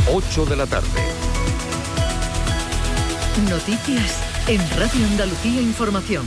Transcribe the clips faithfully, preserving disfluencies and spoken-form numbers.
ocho de la tarde. Noticias en Radio Andalucía Información.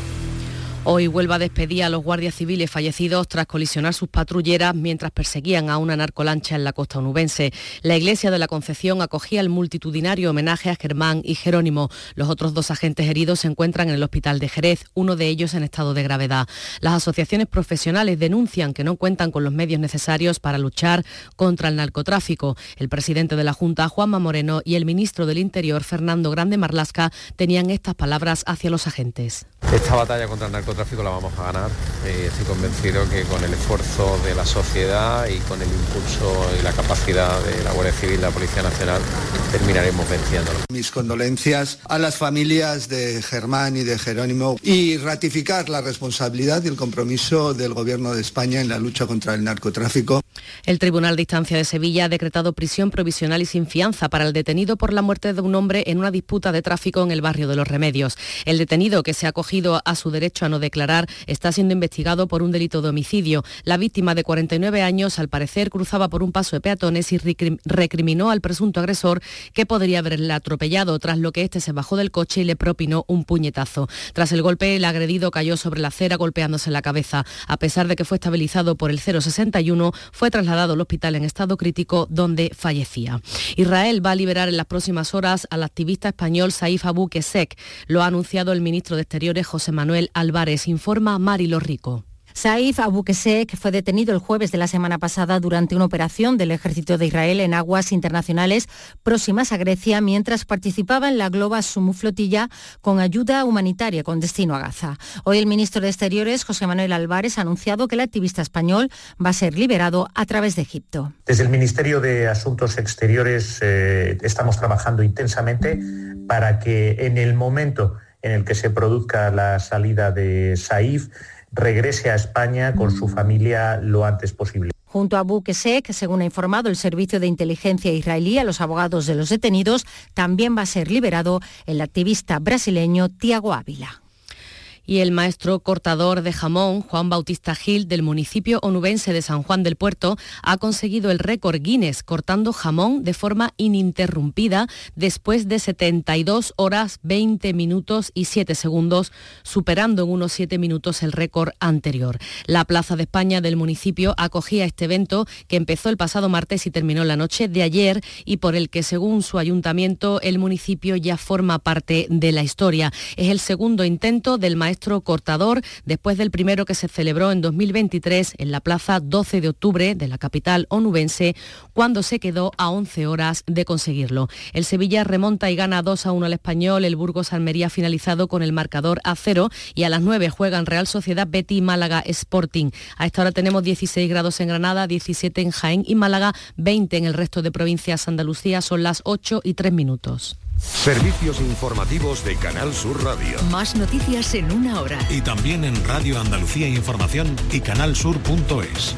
Hoy Huelva despedía a los guardias civiles fallecidos tras colisionar sus patrulleras mientras perseguían a una narcolancha en la costa onubense. La iglesia de la Concepción acogía el multitudinario homenaje a Germán y Jerónimo. Los otros dos agentes heridos se encuentran en el hospital de Jerez, uno de ellos en estado de gravedad. Las asociaciones profesionales denuncian que no cuentan con los medios necesarios para luchar contra el narcotráfico. El presidente de la Junta, Juanma Moreno, y el ministro del Interior, Fernando Grande Marlaska, tenían estas palabras hacia los agentes. Esta batalla contra el narcotráfico la vamos a ganar. Eh, estoy convencido que con el esfuerzo de la sociedad y con el impulso y la capacidad de la Guardia Civil y la Policía Nacional terminaremos venciéndolo. Mis condolencias a las familias de Germán y de Jerónimo y ratificar la responsabilidad y el compromiso del Gobierno de España en la lucha contra el narcotráfico. El Tribunal de Instancia de Sevilla ha decretado prisión provisional y sin fianza para el detenido por la muerte de un hombre en una disputa de tráfico en el barrio de Los Remedios. El detenido, que se ha acogido a su derecho a no declarar, está siendo investigado por un delito de homicidio. La víctima, de cuarenta y nueve años, al parecer cruzaba por un paso de peatones y recriminó al presunto agresor que podría haberle atropellado, tras lo que éste se bajó del coche y le propinó un puñetazo. Tras el golpe, el agredido cayó sobre la acera golpeándose en la cabeza. A pesar de que fue estabilizado por el cero sesenta y uno, fue trasladado al hospital en estado crítico, donde fallecía. Israel va a liberar en las próximas horas al activista español Saif Abu Qussein. Lo ha anunciado el ministro de Exteriores, José Manuel Álvarez, informa Marilo Rico. Saif Abu Qussein fue detenido el jueves de la semana pasada durante una operación del ejército de Israel en aguas internacionales próximas a Grecia, mientras participaba en la Global Sumu flotilla con ayuda humanitaria con destino a Gaza. Hoy el ministro de Exteriores, José Manuel Álvarez, ha anunciado que el activista español va a ser liberado a través de Egipto. Desde el Ministerio de Asuntos Exteriores eh, estamos trabajando intensamente para que en el momento en el que se produzca la salida de Saif, regrese a España con su familia lo antes posible. Junto a Abu Qussein, según ha informado el Servicio de Inteligencia israelí a los abogados de los detenidos, también va a ser liberado el activista brasileño Tiago Ávila. Y el maestro cortador de jamón, Juan Bautista Gil, del municipio onubense de San Juan del Puerto, ha conseguido el récord Guinness cortando jamón de forma ininterrumpida después de setenta y dos horas, veinte minutos y siete segundos, superando en unos siete minutos el récord anterior. La Plaza de España del municipio acogía este evento, que empezó el pasado martes y terminó la noche de ayer, y por el que, según su ayuntamiento, el municipio ya forma parte de la historia. Es el segundo intento del maestro cortador, después del primero que se celebró en dos mil veintitrés en la plaza doce de octubre de la capital onubense, cuando se quedó a once horas de conseguirlo. El Sevilla remonta y gana dos a uno al Español. El Burgos Almería ha finalizado con el marcador a cero, y a las nueve juegan Real Sociedad, Betis, Málaga, Sporting. A esta hora tenemos dieciséis grados en Granada, diecisiete en Jaén y Málaga, veinte en el resto de provincias. Andalucía son las ocho y tres minutos. Servicios informativos de Canal Sur Radio. Más noticias en una hora. Y también en Radio Andalucía Información y canalsur punto es.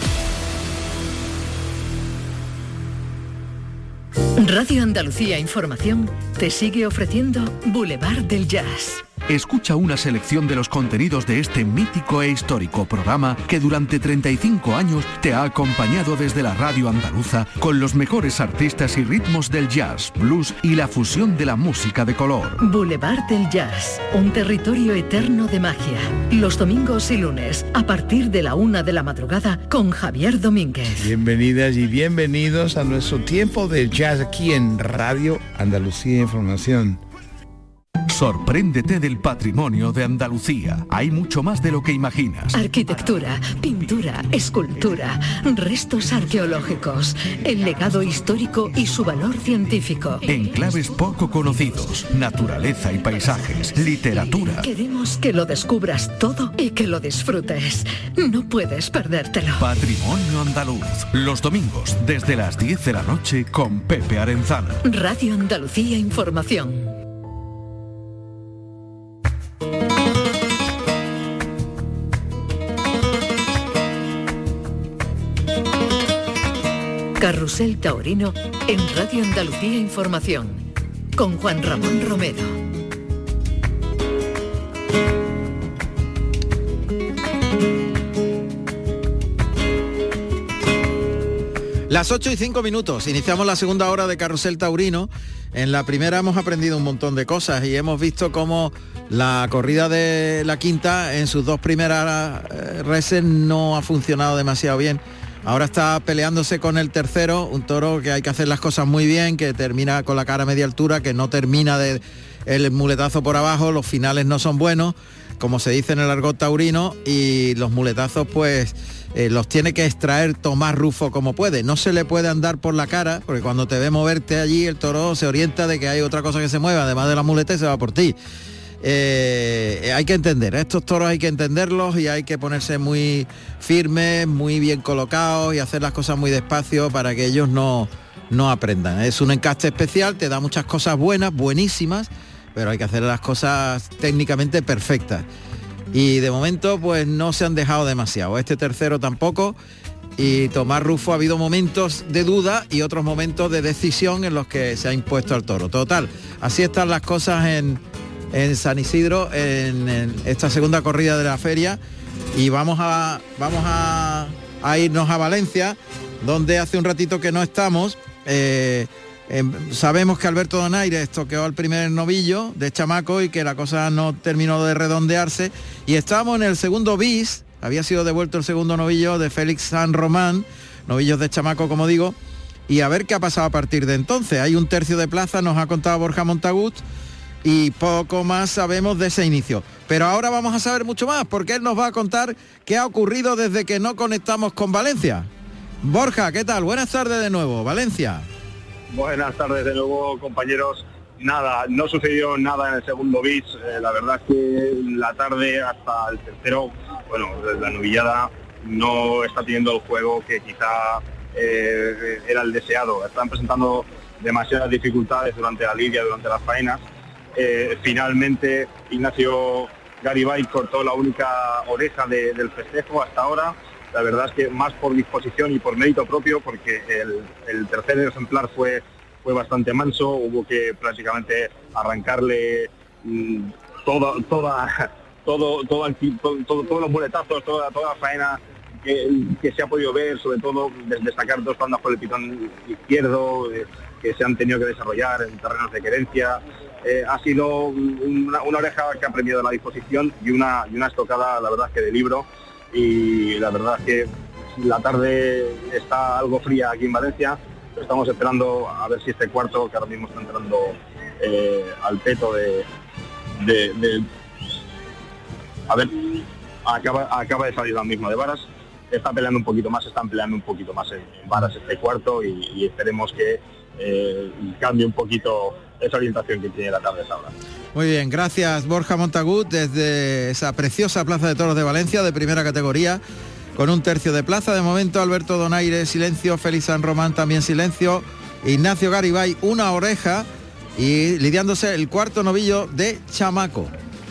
Radio Andalucía Información te sigue ofreciendo Boulevard del Jazz. Escucha una selección de los contenidos de este mítico e histórico programa que durante treinta y cinco años te ha acompañado desde la radio andaluza con los mejores artistas y ritmos del jazz, blues y la fusión de la música de color. Boulevard del Jazz, un territorio eterno de magia. Los domingos y lunes, a partir de la una de la madrugada, con Javier Domínguez. Bienvenidas y bienvenidos a nuestro tiempo de jazz aquí en Radio Andalucía Información. Sorpréndete del patrimonio de Andalucía. Hay mucho más de lo que imaginas. Arquitectura, pintura, escultura, restos arqueológicos, el legado histórico y su valor científico. Enclaves poco conocidos, naturaleza y paisajes, literatura. Queremos que lo descubras todo y que lo disfrutes. No puedes perdértelo. Patrimonio andaluz. Los domingos desde las diez de la noche con Pepe Arenzana. Radio Andalucía Información. Carrusel Taurino en Radio Andalucía Información, con Juan Ramón Romero. Las ocho y cinco minutos, iniciamos la segunda hora de Carrusel Taurino. En la primera hemos aprendido un montón de cosas y hemos visto cómo la corrida de la quinta en sus dos primeras eh, reses no ha funcionado demasiado bien. Ahora está peleándose con el tercero, un toro que hay que hacer las cosas muy bien, que termina con la cara a media altura, que no termina de el muletazo por abajo, los finales no son buenos, como se dice en el argot taurino, y los muletazos pues eh, los tiene que extraer Tomás Rufo como puede. No se le puede andar por la cara, porque cuando te ve moverte allí el toro se orienta de que hay otra cosa que se mueva, además de la muleta, y se va por ti. Eh, hay que entender, estos toros hay que entenderlos y hay que ponerse muy firmes, muy bien colocados y hacer las cosas muy despacio para que ellos no, no aprendan. Es un encaste especial, te da muchas cosas buenas, buenísimas, pero hay que hacer las cosas técnicamente perfectas. Y de momento pues no se han dejado demasiado, este tercero tampoco, y Tomás Rufo ha habido momentos de duda y otros momentos de decisión en los que se ha impuesto al toro. Total, así están las cosas en, en San Isidro, en, en esta segunda corrida de la feria, y vamos a, vamos a, a irnos a Valencia, donde hace un ratito que no estamos. Eh, Eh, sabemos que Alberto Donaires toqueó al primer novillo de chamaco y que la cosa no terminó de redondearse, y estábamos en el segundo bis, había sido devuelto el segundo novillo de Félix San Román, novillos de chamaco como digo, y a ver qué ha pasado a partir de entonces. Hay un tercio de plaza, nos ha contado Borja Montagut, y poco más sabemos de ese inicio, pero ahora vamos a saber mucho más porque él nos va a contar qué ha ocurrido desde que no conectamos con Valencia. Borja, ¿qué tal? Buenas tardes de nuevo, Valencia. Buenas tardes de nuevo, compañeros. Nada, no sucedió nada en el segundo bis. Eh, la verdad es que la tarde hasta el tercero, bueno, la novillada no está teniendo el juego que quizá eh, era el deseado. Están presentando demasiadas dificultades durante la lidia, durante las faenas. Eh, finalmente Ignacio Garibay cortó la única oreja de, del festejo hasta ahora. La verdad es que más por disposición y por mérito propio, porque el, el tercer ejemplar fue, fue bastante manso, hubo que prácticamente arrancarle mmm, toda, toda, todo, todo, el, todo, todo, todos los muletazos, toda, toda la faena que, que se ha podido ver, sobre todo destacar dos bandas por el pitón izquierdo, eh, que se han tenido que desarrollar en terrenos de querencia. Eh, ha sido una, una oreja que ha premiado la disposición y una, y una estocada, la verdad es que de libro. Y la verdad es que la tarde está algo fría aquí en Valencia. Estamos esperando a ver si este cuarto, que ahora mismo está entrando eh, al peto de, de, de a ver, acaba, acaba de salir la misma de varas, está peleando un poquito más, están peleando un poquito más en, en varas este cuarto, y, y esperemos que eh, cambie un poquito esa orientación que tiene la tarde ahora. Muy bien, gracias Borja Montagut desde esa preciosa Plaza de Toros de Valencia de primera categoría, con un tercio de plaza. De momento Alberto Donaires silencio, Félix San Román también silencio, Ignacio Garibay una oreja, y lidiándose el cuarto novillo de chamaco.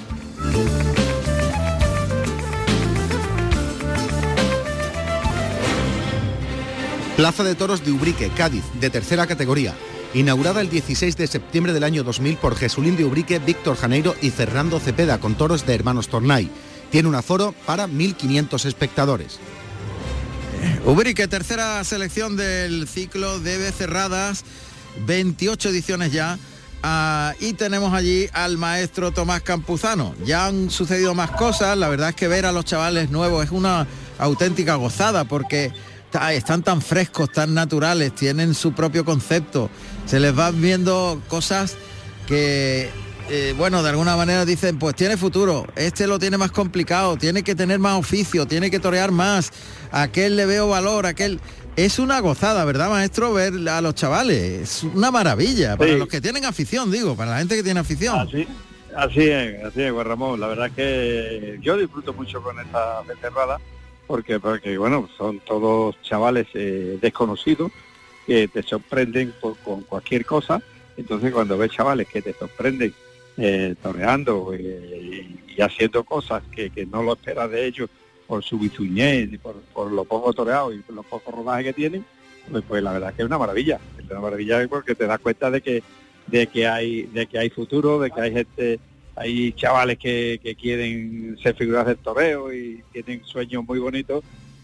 Plaza de Toros de Ubrique, Cádiz, de tercera categoría. Inaugurada el dieciséis de septiembre del año dos mil por Jesulín de Ubrique, Víctor Janeiro y Fernando Cepeda, con toros de hermanos Tornay. Tiene un aforo para mil quinientos espectadores. Ubrique, tercera selección del ciclo de Becerradas, veintiocho ediciones ya. Uh, y tenemos allí al maestro Tomás Campuzano. Ya han sucedido más cosas, la verdad es que ver a los chavales nuevos es una auténtica gozada, porque están tan frescos, tan naturales, tienen su propio concepto, se les van viendo cosas que, eh, bueno, de alguna manera dicen, pues tiene futuro, este lo tiene más complicado, tiene que tener más oficio, tiene que torear más, a aquel le veo valor, a aquel... Es una gozada, ¿verdad, maestro? Ver a los chavales, es una maravilla, para sí. Los que tienen afición, digo, para la gente que tiene afición. Así, así es, así es, Juan Ramón, la verdad es que yo disfruto mucho con esta becerrada, porque porque bueno, son todos chavales eh, desconocidos que te sorprenden por, con cualquier cosa. Entonces cuando ves chavales que te sorprenden eh, toreando eh, y, y haciendo cosas que, que no lo esperas de ellos por su bizuñez y por, por lo poco toreado y por los pocos rodajes que tienen, pues, pues la verdad es que es una maravilla, es una maravilla porque te das cuenta de que de que hay de que hay futuro, de que hay gente, hay chavales que, que quieren ser figuras del toreo y tienen sueños muy bonitos,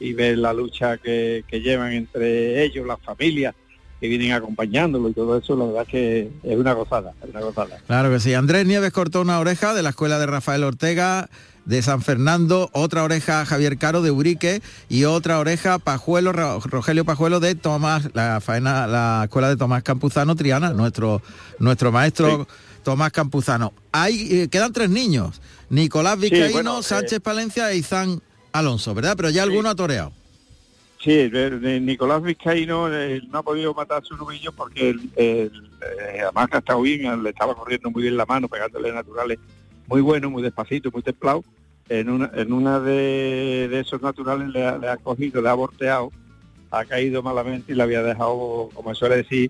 y ver la lucha que, que llevan entre ellos, las familias que vienen acompañándolo y todo eso, la verdad es que es una gozada, es una gozada. Claro que sí. Andrés Nieves cortó una oreja de la escuela de Rafael Ortega de San Fernando, otra oreja Javier Caro de Ubrique y otra oreja Pajuelo, Rogelio Pajuelo de Tomás, la faena, la escuela de Tomás Campuzano Triana, nuestro, nuestro maestro sí. Tomás Campuzano. Hay, eh, quedan tres niños, Nicolás Vizcaíno, sí, bueno, Sánchez eh... Palencia e Izán Alonso, ¿verdad? Pero ya sí. alguno ha toreado. Sí, de, de Nicolás Vizcaíno eh, no ha podido matar su novillo porque el, el, eh, además ha estado bien, le estaba corriendo muy bien la mano, pegándole naturales muy bueno, muy despacito, muy templado. En una, en una de, de esos naturales le ha, le ha cogido, le ha volteado, ha caído malamente y le había dejado, como suele decir,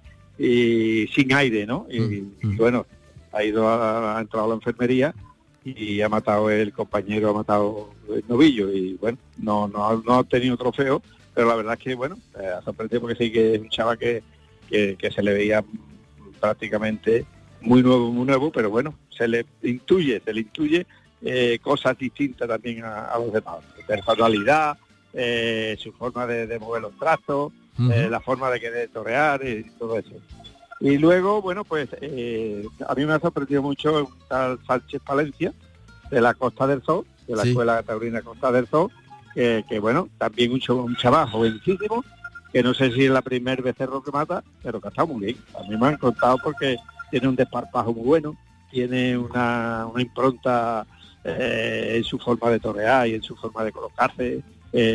y sin aire, ¿no? Y, mm. y bueno, ha ido, a, ha entrado a la enfermería y ha matado el compañero, ha matado el novillo y bueno, no, no, no ha obtenido trofeo. Pero la verdad es que, bueno, eh, ha sorprendido porque sí que es un chaval que, que, que se le veía prácticamente muy nuevo, muy nuevo, pero bueno, se le intuye, se le intuye eh, cosas distintas también a, a los demás. Personalidad, eh, su forma de, de mover los trastos, uh-huh. eh, la forma de querer torear y todo eso. Y luego, bueno, pues eh, a mí me ha sorprendido mucho un tal Sánchez Palencia, de la Costa del Sol, de la sí. Escuela Taurina Costa del Sol, Que, que bueno, también un, un chaval jovencísimo, que no sé si es la primer becerro que mata, pero que está muy bien. A mí me han contado porque tiene un desparpajo muy bueno, tiene una, una impronta eh, en su forma de torear y en su forma de colocarse,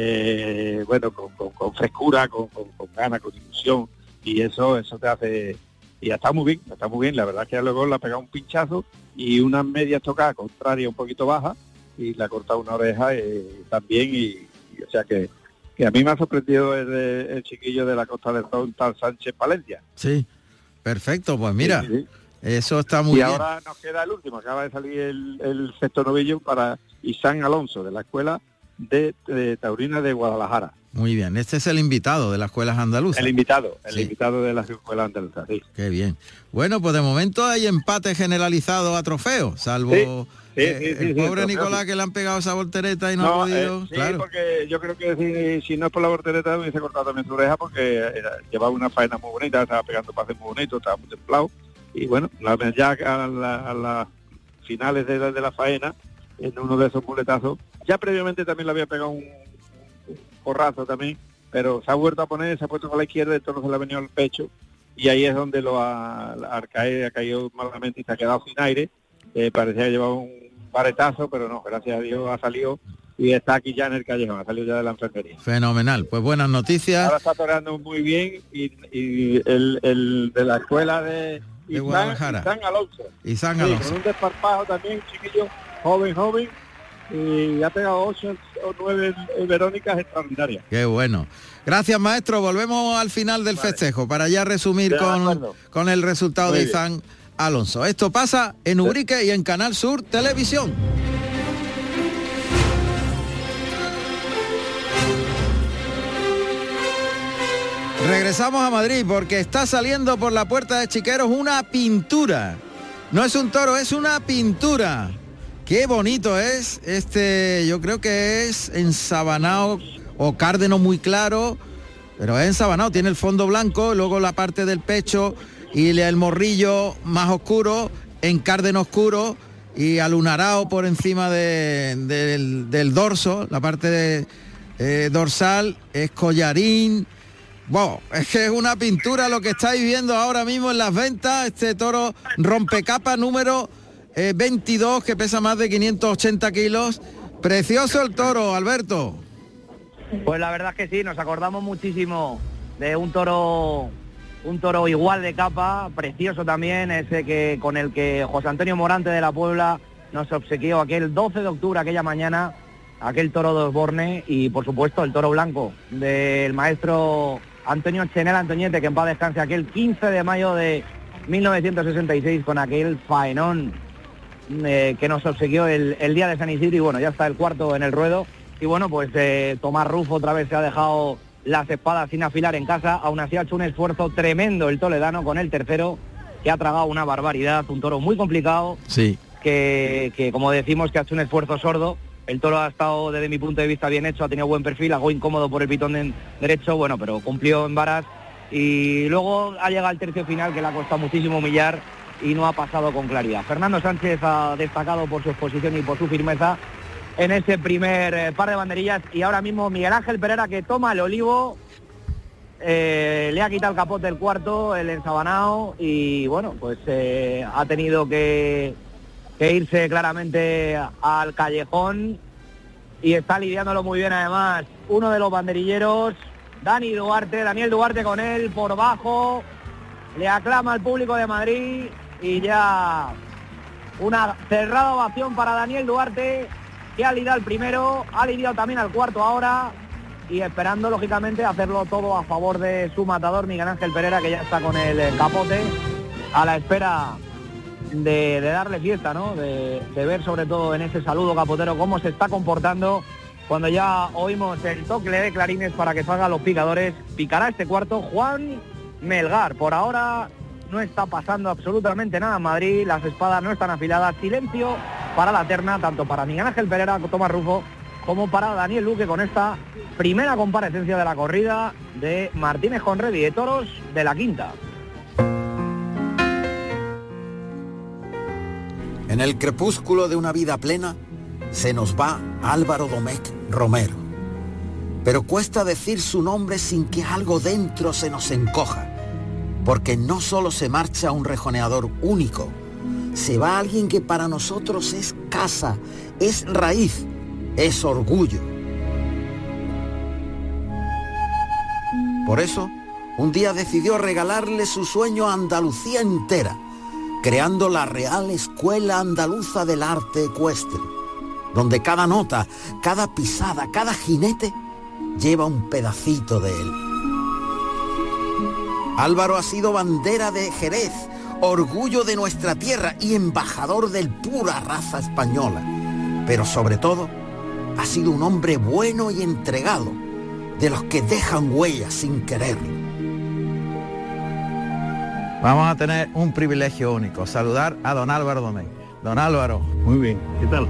eh, bueno, con, con, con frescura, con, con, con ganas, con ilusión, y eso eso te hace... Y está muy bien, está muy bien. La verdad es que luego le ha pegado un pinchazo y unas medias tocadas contraria un poquito baja, y le ha cortado una oreja eh, también, y, y o sea que, que a mí me ha sorprendido el, el chiquillo de la Costa del Sol, tal Sánchez Palencia. Sí, perfecto, pues mira, sí, sí, sí. Eso está muy y bien. Y ahora nos queda el último, acaba de salir el, el sexto novillo para Izán Alonso, de la Escuela de, de Taurina de Guadalajara. Muy bien, este es el invitado de las escuelas andaluzas. El invitado, el sí. invitado de las escuelas andaluzas, sí. Qué bien. Bueno, pues de momento hay empate generalizado a trofeo, salvo... Sí. Sí, sí, sí, el sí, pobre sí, Nicolás que le han pegado esa voltereta y no, no ha podido... Eh, sí, claro. Porque yo creo que si, si no es por la voltereta me hubiese cortado también su oreja, porque era, llevaba una faena muy bonita, estaba pegando pases muy bonitos, estaba muy templado. Y bueno, la, ya a las la finales de la, de la faena, en uno de esos muletazos, ya previamente también le había pegado un, un porrazo también, pero se ha vuelto a poner, se ha puesto con la izquierda, el toro se le ha venido al pecho, y ahí es donde lo ha, al caer, ha caído malamente y se ha quedado sin aire. Eh, parecía que llevaba un varetazo, pero no, gracias a Dios ha salido y está aquí ya en el callejón, ha salido ya de la enfermería. Fenomenal, pues buenas noticias. Ahora está toreando muy bien y, y el, el de la escuela de, de Izán, Guadalajara. Izán Alonso. Izán sí, Alonso. Con un desparpajo también, chiquillo, joven, joven, y ha pegado ocho o nueve Verónicas extraordinarias. Qué bueno. Gracias, maestro. Volvemos al final del vale. festejo para ya resumir de con, acuerdo. con el resultado muy de Izán bien. Alonso. Esto pasa en Ubrique y en Canal Sur Televisión. Regresamos a Madrid porque está saliendo por la puerta de Chiqueros una pintura. No es un toro, es una pintura. Qué bonito es este, yo creo que es ensabanado o cárdeno muy claro, pero es ensabanado, tiene el fondo blanco, luego la parte del pecho y el morrillo más oscuro, en cárdeno oscuro y alunarado por encima de, de, del, del dorso, la parte de, eh, dorsal, es collarín. Wow, es que es una pintura lo que estáis viendo ahora mismo en las ventas, este toro rompecapa número eh, veintidós, que pesa más de quinientos ochenta kilos. Precioso el toro, Alberto. Pues la verdad es que sí, nos acordamos muchísimo de un toro... Un toro igual de capa, precioso también, ese que con el que José Antonio Morante de la Puebla nos obsequió aquel doce de octubre, aquella mañana, aquel toro de Osborne, y por supuesto el toro blanco del maestro Antonio Chenel Antoñete, que en paz descanse, aquel quince de mayo de mil novecientos sesenta y seis, con aquel faenón eh, que nos obsequió el, el día de San Isidro, y bueno, ya está el cuarto en el ruedo, y bueno, pues eh, Tomás Rufo otra vez se ha dejado las espadas sin afilar en casa, aún así ha hecho un esfuerzo tremendo el toledano con el tercero, que ha tragado una barbaridad, un toro muy complicado, sí. que, que como decimos que ha hecho un esfuerzo sordo, El toro ha estado, desde mi punto de vista, bien hecho, ha tenido buen perfil, algo incómodo por el pitón de derecho, bueno, pero cumplió en varas. Y luego ha llegado el tercio final, que le ha costado muchísimo humillar y no ha pasado con claridad. Fernando Sánchez ha destacado por su exposición y por su firmeza en ese primer eh, par de banderillas. Y ahora mismo Miguel Ángel Pereira, que toma el olivo, eh, le ha quitado el capote el cuarto, el ensabanado, y bueno, pues eh, ha tenido que... que irse claramente al callejón, y está lidiándolo muy bien además uno de los banderilleros, Dani Duarte, Daniel Duarte con él por bajo, le aclama al público de Madrid, y ya una cerrada ovación para Daniel Duarte, que ha lidiado el primero, ha lidiado también al cuarto ahora, y esperando lógicamente hacerlo todo a favor de su matador Miguel Ángel Pereira, que ya está con el capote a la espera De, de darle fiesta, ¿no? De, de ver sobre todo en ese saludo capotero cómo se está comportando cuando ya oímos el toque de clarines para que salgan los picadores. Picará este cuarto Juan Melgar. Por ahora no está pasando absolutamente nada en Madrid, las espadas no están afiladas, silencio para la terna, tanto para Miguel Ángel Pereira, Tomás Rufo, como para Daniel Luque, con esta primera comparecencia de la corrida de Martínez Conredi de toros de la quinta. En el crepúsculo de una vida plena se nos va Álvaro Domecq Romero. Pero cuesta decir su nombre sin que algo dentro se nos encoja, porque no solo se marcha un rejoneador único, se va alguien que para nosotros es casa, es raíz, es orgullo. Por eso, un día decidió regalarle su sueño a Andalucía entera, creando la Real Escuela Andaluza del Arte Ecuestre, donde cada nota, cada pisada, cada jinete lleva un pedacito de él. Álvaro ha sido bandera de Jerez, orgullo de nuestra tierra y embajador del pura raza española, pero sobre todo ha sido un hombre bueno y entregado, de los que dejan huellas sin quererlo. Vamos a tener un privilegio único, saludar a don Álvaro Domecq. Don Álvaro. Muy bien, ¿qué tal?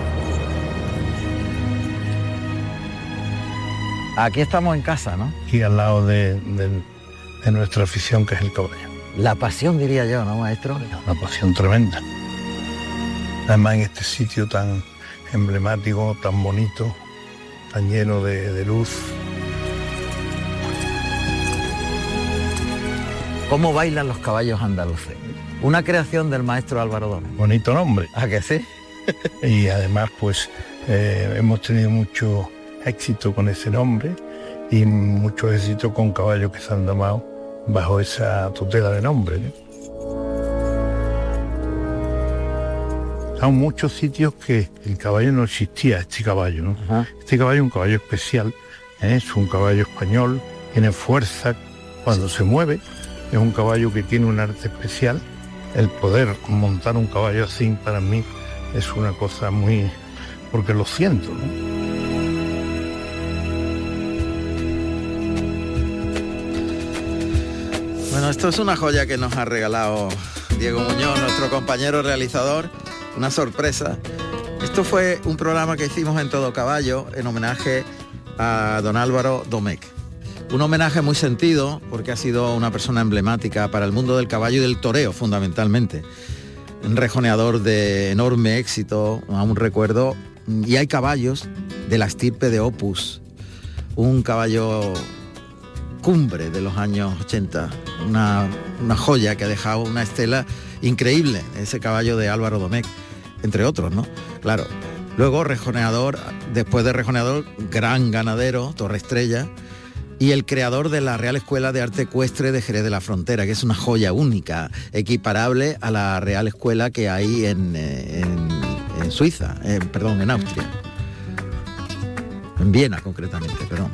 Aquí estamos en casa, ¿no? Aquí al lado de, de, de nuestra afición, que es el caballo. La pasión, diría yo, ¿no, maestro? Una pasión tremenda. Además, en este sitio tan emblemático, tan bonito, tan lleno de, de luz. ¿Cómo bailan los caballos andaluces? Una creación del maestro Álvaro Domecq. Bonito nombre. ¿A que sí? Y además, pues, eh, hemos tenido mucho éxito con ese nombre y mucho éxito con caballos que se han domado bajo esa tutela de nombre, ¿no? Hay muchos sitios que el caballo no existía, este caballo, ¿no? Ajá. Este caballo es un caballo especial, ¿eh? Es un caballo español, tiene fuerza cuando se mueve. Es un caballo que tiene un arte especial. El poder montar un caballo así para mí es una cosa muy... porque lo siento, ¿no? Bueno, esto es una joya que nos ha regalado Diego Muñoz, nuestro compañero realizador. Una sorpresa. Esto fue un programa que hicimos en Todo Caballo en homenaje a don Álvaro Domecq. Un homenaje muy sentido, porque ha sido una persona emblemática para el mundo del caballo y del toreo, fundamentalmente. Un rejoneador de enorme éxito, aún recuerdo, y hay caballos de la estirpe de Opus, un caballo cumbre de los años ochenta, una, una joya que ha dejado una estela increíble, ese caballo de Álvaro Domecq, entre otros, ¿no? Claro. Luego rejoneador, después de rejoneador, gran ganadero, Torre Estrella, y el creador de la Real Escuela de Arte Ecuestre de Jerez de la Frontera, que es una joya única, equiparable a la Real Escuela que hay en, en, en Suiza, eh, perdón, en Austria. En Viena, concretamente, perdón.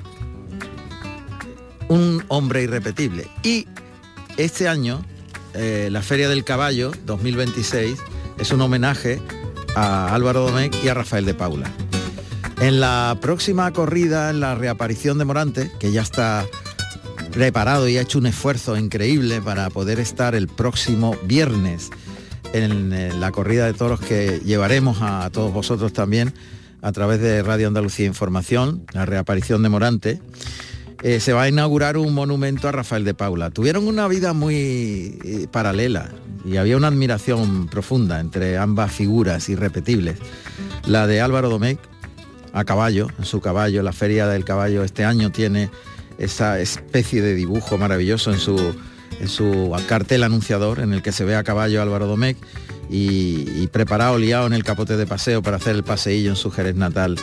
Un hombre irrepetible. Y este año, eh, la Feria del Caballo dos mil veintiséis es un homenaje a Álvaro Domecq y a Rafael de Paula. En la próxima corrida, en la reaparición de Morante, que ya está preparado y ha hecho un esfuerzo increíble para poder estar el próximo viernes en la corrida de toros que llevaremos a todos vosotros también a través de Radio Andalucía Información, la reaparición de Morante, eh, se va a inaugurar un monumento a Rafael de Paula. Tuvieron una vida muy eh, paralela y había una admiración profunda entre ambas figuras irrepetibles. La de Álvaro Domecq, a caballo, en su caballo, la Feria del Caballo este año tiene esa especie de dibujo maravilloso en su, en su cartel anunciador, en el que se ve a caballo Álvaro Domecq y, y preparado, liado en el capote de paseo para hacer el paseillo en su Jerez natal,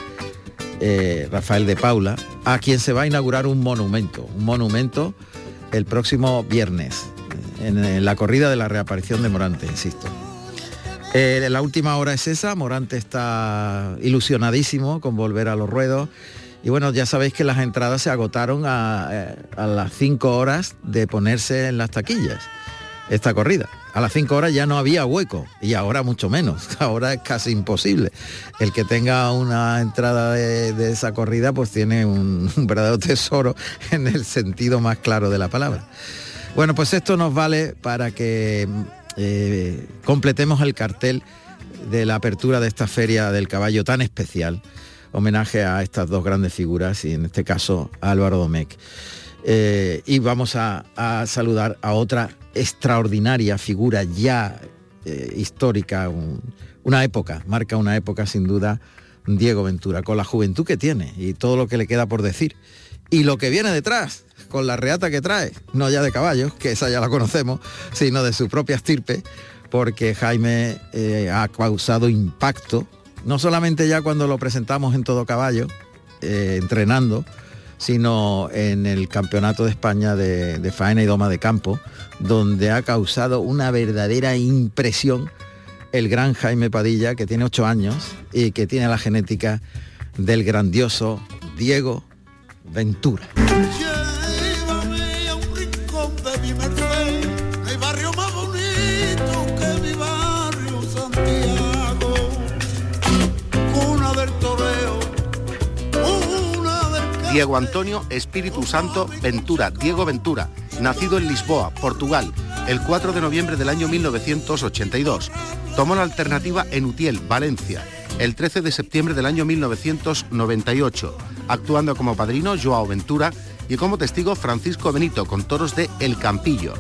eh, Rafael de Paula, a quien se va a inaugurar un monumento, un monumento el próximo viernes, en, en la corrida de la reaparición de Morante, insisto. Eh, la última hora es esa, Morante está ilusionadísimo con volver a los ruedos. Y bueno, ya sabéis que las entradas se agotaron a, a las cinco horas de ponerse en las taquillas esta corrida. A las cinco horas ya no había hueco y ahora mucho menos. Ahora es casi imposible. El que tenga una entrada de, de esa corrida pues tiene un, un verdadero tesoro en el sentido más claro de la palabra. Bueno, pues esto nos vale para que eh, completemos el cartel de la apertura de esta Feria del Caballo tan especial. Homenaje a estas dos grandes figuras y en este caso a Álvaro Domecq. Eh, y vamos a, a saludar a otra extraordinaria figura ya eh, histórica, un, una época, marca una época sin duda, Diego Ventura, con la juventud que tiene y todo lo que le queda por decir. Y lo que viene detrás, con la reata que trae, no ya de caballos, que esa ya la conocemos, sino de su propia estirpe, porque Jaime eh, ha causado impacto, no solamente ya cuando lo presentamos en Todo Caballo, eh, entrenando, sino en el Campeonato de España de, de Faena y Doma de Campo, donde ha causado una verdadera impresión el gran Jaime Padilla, que tiene ocho años y que tiene la genética del grandioso Diego Ventura. Diego Antonio Espíritu Santo Ventura, Diego Ventura, nacido en Lisboa, Portugal, el cuatro de noviembre del año mil novecientos ochenta y dos. Tomó la alternativa en Utiel, Valencia, el trece de septiembre del año mil novecientos noventa y ocho, actuando como padrino Joao Ventura y como testigo Francisco Benito con toros de El Campillo.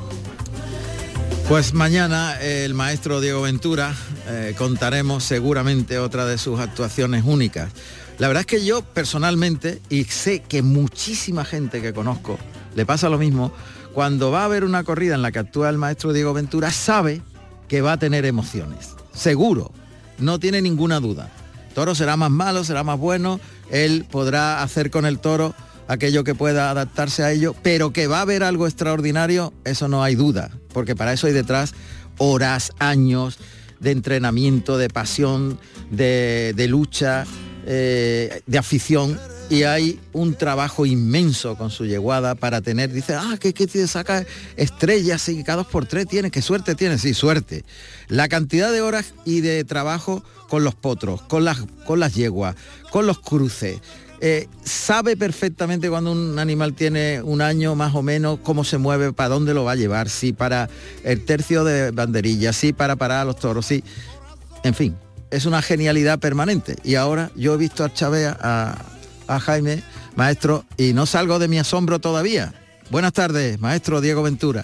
Pues mañana el maestro Diego Ventura eh, contaremos seguramente otra de sus actuaciones únicas. La verdad es que yo personalmente, y sé que muchísima gente que conozco, le pasa lo mismo, cuando va a haber una corrida en la que actúa el maestro Diego Ventura, sabe que va a tener emociones. Seguro, no tiene ninguna duda. El toro será más malo, será más bueno, él podrá hacer con el toro aquello que pueda adaptarse a ello, pero que va a haber algo extraordinario, eso no hay duda, porque para eso hay detrás horas, años de entrenamiento, de pasión, de, de lucha, Eh, de afición, y hay un trabajo inmenso con su yeguada para tener, dice, ah, que, que te saca estrellas y cada dos por tres tiene, qué suerte tiene, sí, suerte. La cantidad de horas y de trabajo con los potros, con las, con las yeguas, con los cruces. Eh, sabe perfectamente cuando un animal tiene un año más o menos, cómo se mueve, para dónde lo va a llevar, si para el tercio de banderilla, si para parar a los toros, sí, en fin. Es una genialidad permanente. Y ahora yo he visto a Chavea, a, a Jaime, maestro, y no salgo de mi asombro todavía. Buenas tardes, maestro Diego Ventura.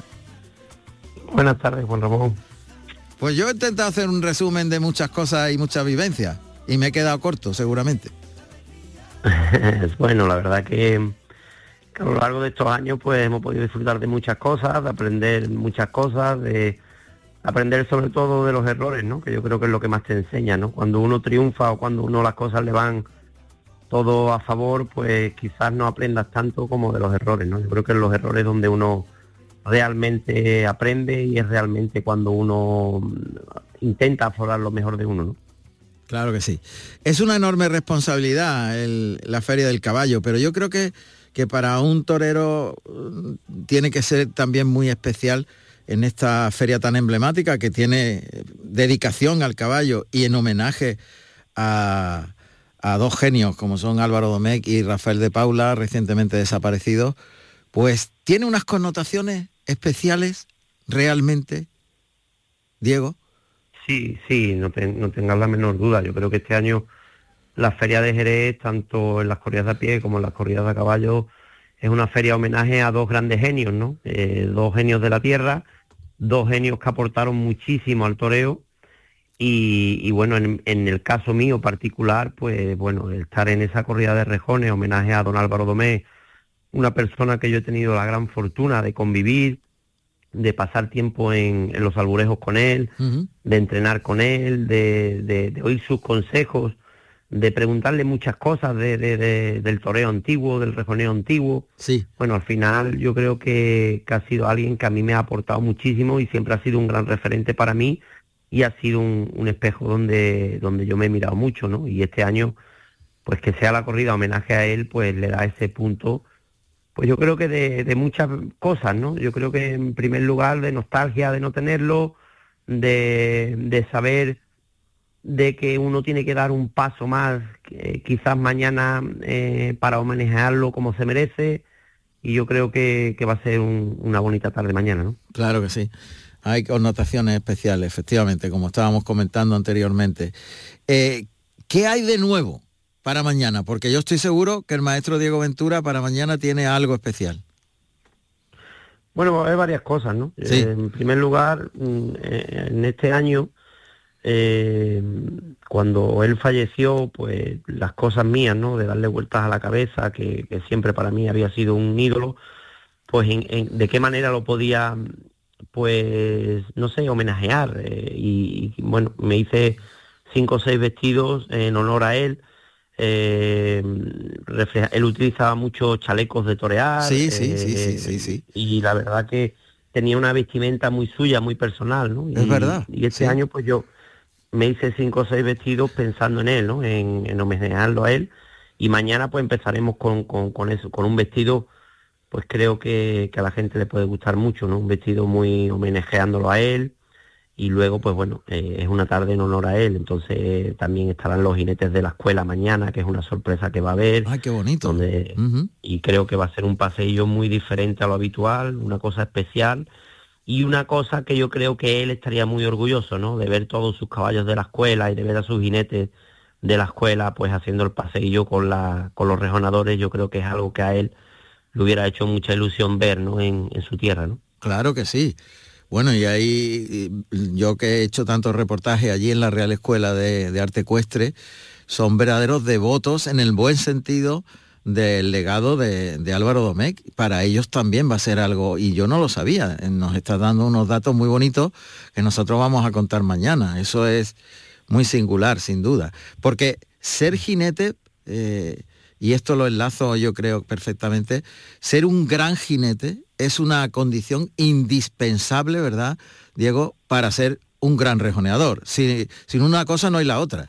Buenas tardes, Juan Ramón. Pues yo he intentado hacer un resumen de muchas cosas y muchas vivencias, y me he quedado corto, seguramente. Bueno, la verdad que, que a lo largo de estos años pues hemos podido disfrutar de muchas cosas, de aprender muchas cosas, de aprender sobre todo de los errores, ¿no? Que yo creo que es lo que más te enseña, ¿no? Cuando uno triunfa o cuando uno las cosas le van todo a favor, pues quizás no aprendas tanto como de los errores, ¿no? Yo creo que en los errores donde uno realmente aprende y es realmente cuando uno intenta aflorar lo mejor de uno, ¿no? Claro que sí. Es una enorme responsabilidad el, la Feria del Caballo, pero yo creo que, que para un torero tiene que ser también muy especial en esta feria tan emblemática que tiene dedicación al caballo y en homenaje a, a dos genios como son Álvaro Domecq y Rafael de Paula, recientemente desaparecidos, pues tiene unas connotaciones especiales realmente, Diego. Sí, sí, no, te, no tengas la menor duda. Yo creo que este año la feria de Jerez, tanto en las corridas de a pie como en las corridas de a caballo, es una feria homenaje a dos grandes genios, ¿no? Eh, dos genios de la tierra, dos genios que aportaron muchísimo al toreo. Y, y bueno, en, en el caso mío particular, pues bueno, estar en esa corrida de rejones, homenaje a don Álvaro Domé, una persona que yo he tenido la gran fortuna de convivir, de pasar tiempo en, en los alburejos con él, uh-huh. de entrenar con él, de, de, de oír sus consejos, de preguntarle muchas cosas de, de, de, del toreo antiguo, del rejoneo antiguo. Sí. Bueno, al final yo creo que, que ha sido alguien que a mí me ha aportado muchísimo y siempre ha sido un gran referente para mí. Y ha sido un, un espejo donde, donde yo me he mirado mucho, ¿no? Y este año, pues que sea la corrida homenaje a él, pues le da ese punto, pues yo creo que de, de muchas cosas, ¿no? Yo creo que en primer lugar de nostalgia de no tenerlo, de, de saber de que uno tiene que dar un paso más, eh, quizás mañana, eh, para homenajearlo como se merece, y yo creo que, que va a ser un, una bonita tarde mañana, ¿no? Claro que sí. Hay connotaciones especiales, efectivamente, como estábamos comentando anteriormente. Eh, ¿Qué hay de nuevo para mañana? Porque yo estoy seguro que el maestro Diego Ventura para mañana tiene algo especial. Bueno, hay varias cosas, ¿no? Sí. Eh, en primer lugar, en este año, eh, cuando él falleció, pues las cosas mías, ¿no? De darle vueltas a la cabeza, que, que siempre para mí había sido un ídolo, pues en, en, de qué manera lo podía... pues no sé, homenajear, eh, y, y bueno, me hice cinco o seis vestidos en honor a él. Eh, refleja, él utilizaba muchos chalecos de torear, sí, sí, eh, sí, sí, sí, sí. Y la verdad que tenía una vestimenta muy suya, muy personal, ¿no? Es y, verdad. Y este sí. año pues yo me hice cinco o seis vestidos pensando en él, ¿no? En, en homenajearlo a él, y mañana pues empezaremos con, con, con eso, con un vestido, pues creo que, que a la gente le puede gustar mucho, ¿no? Un vestido muy homenajeándolo a él, y luego, pues bueno, eh, es una tarde en honor a él, entonces eh, también estarán los jinetes de la escuela mañana, que es una sorpresa que va a haber. ¡Ay, qué bonito! Donde, uh-huh. Y creo que va a ser un paseillo muy diferente a lo habitual, una cosa especial, y una cosa que yo creo que él estaría muy orgulloso, ¿no? De ver todos sus caballos de la escuela y de ver a sus jinetes de la escuela, pues haciendo el paseillo con, la, con los rejonadores. Yo creo que es algo que a él le hubiera hecho mucha ilusión ver, ¿no? En, en su tierra, ¿no? Claro que sí. Bueno, y ahí yo que he hecho tantos reportajes allí en la Real Escuela de, de Arte Ecuestre, son verdaderos devotos en el buen sentido del legado de, de Álvaro Domecq. Para ellos también va a ser algo, y yo no lo sabía, nos está dando unos datos muy bonitos que nosotros vamos a contar mañana. Eso es muy singular, sin duda, porque ser jinete... Eh, y esto lo enlazo yo creo perfectamente, ser un gran jinete es una condición indispensable, ¿verdad, Diego?, para ser un gran rejoneador. Sin, sin una cosa no hay la otra.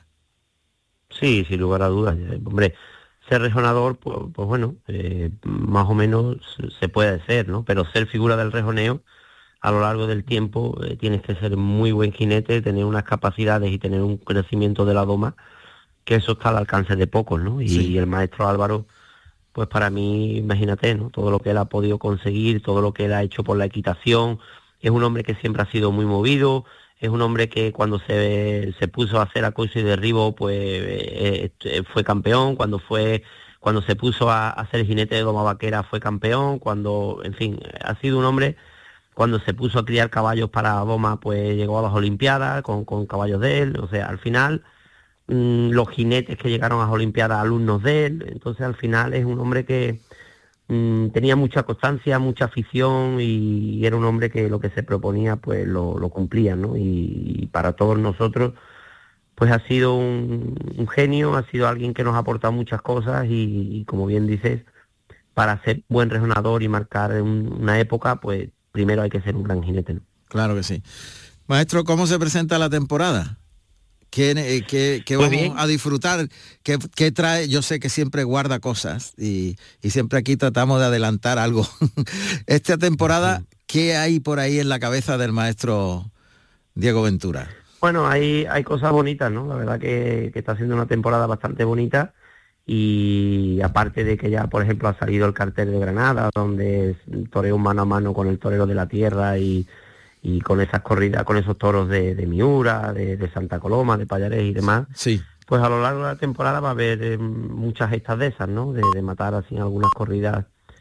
Sí, sin lugar a dudas. Hombre, ser rejonador, pues, pues bueno, eh, más o menos se puede ser, ¿no? Pero ser figura del rejoneo, a lo largo del tiempo, eh, tienes que ser muy buen jinete, tener unas capacidades y tener un crecimiento de la doma, que eso está al alcance de pocos, ¿no? Y, sí. y el maestro Álvaro, pues para mí, imagínate, ¿no? Todo lo que él ha podido conseguir, todo lo que él ha hecho por la equitación. Es un hombre que siempre ha sido muy movido, es un hombre que cuando se, se puso a hacer acoso y derribo, pues eh, eh, fue campeón, cuando fue cuando se puso a, a ser jinete de doma vaquera fue campeón, cuando, en fin, ha sido un hombre, cuando se puso a criar caballos para doma, pues llegó a las Olimpiadas con, con caballos de él. O sea, al final... los jinetes que llegaron a las Olimpiadas, alumnos de él. Entonces al final es un hombre que mmm, tenía mucha constancia, mucha afición, y, y era un hombre que lo que se proponía pues lo, lo cumplía, ¿no? Y, y para todos nosotros pues ha sido un, un genio, ha sido alguien que nos ha aportado muchas cosas, y, y como bien dices, para ser buen rejonador y marcar un, una época, pues primero hay que ser un gran jinete, ¿no? Claro que sí. Maestro, ¿cómo se presenta la temporada? ¿Qué, qué, qué vamos bien. a disfrutar? ¿Qué, ¿Qué trae? Yo sé que siempre guarda cosas y, y siempre aquí tratamos de adelantar algo. Esta temporada, ¿qué hay por ahí en la cabeza del maestro Diego Ventura? Bueno, hay, hay cosas bonitas, ¿no? La verdad que, que está siendo una temporada bastante bonita, y aparte de que ya, por ejemplo, ha salido el cartel de Granada, donde toreo mano a mano con el torero de la tierra, y y con esas corridas, con esos toros de, de Miura, de, de Santa Coloma, de Pallares y demás, sí. pues a lo largo de la temporada va a haber eh, muchas gestas de esas, ¿no? De, de matar así algunas corridas,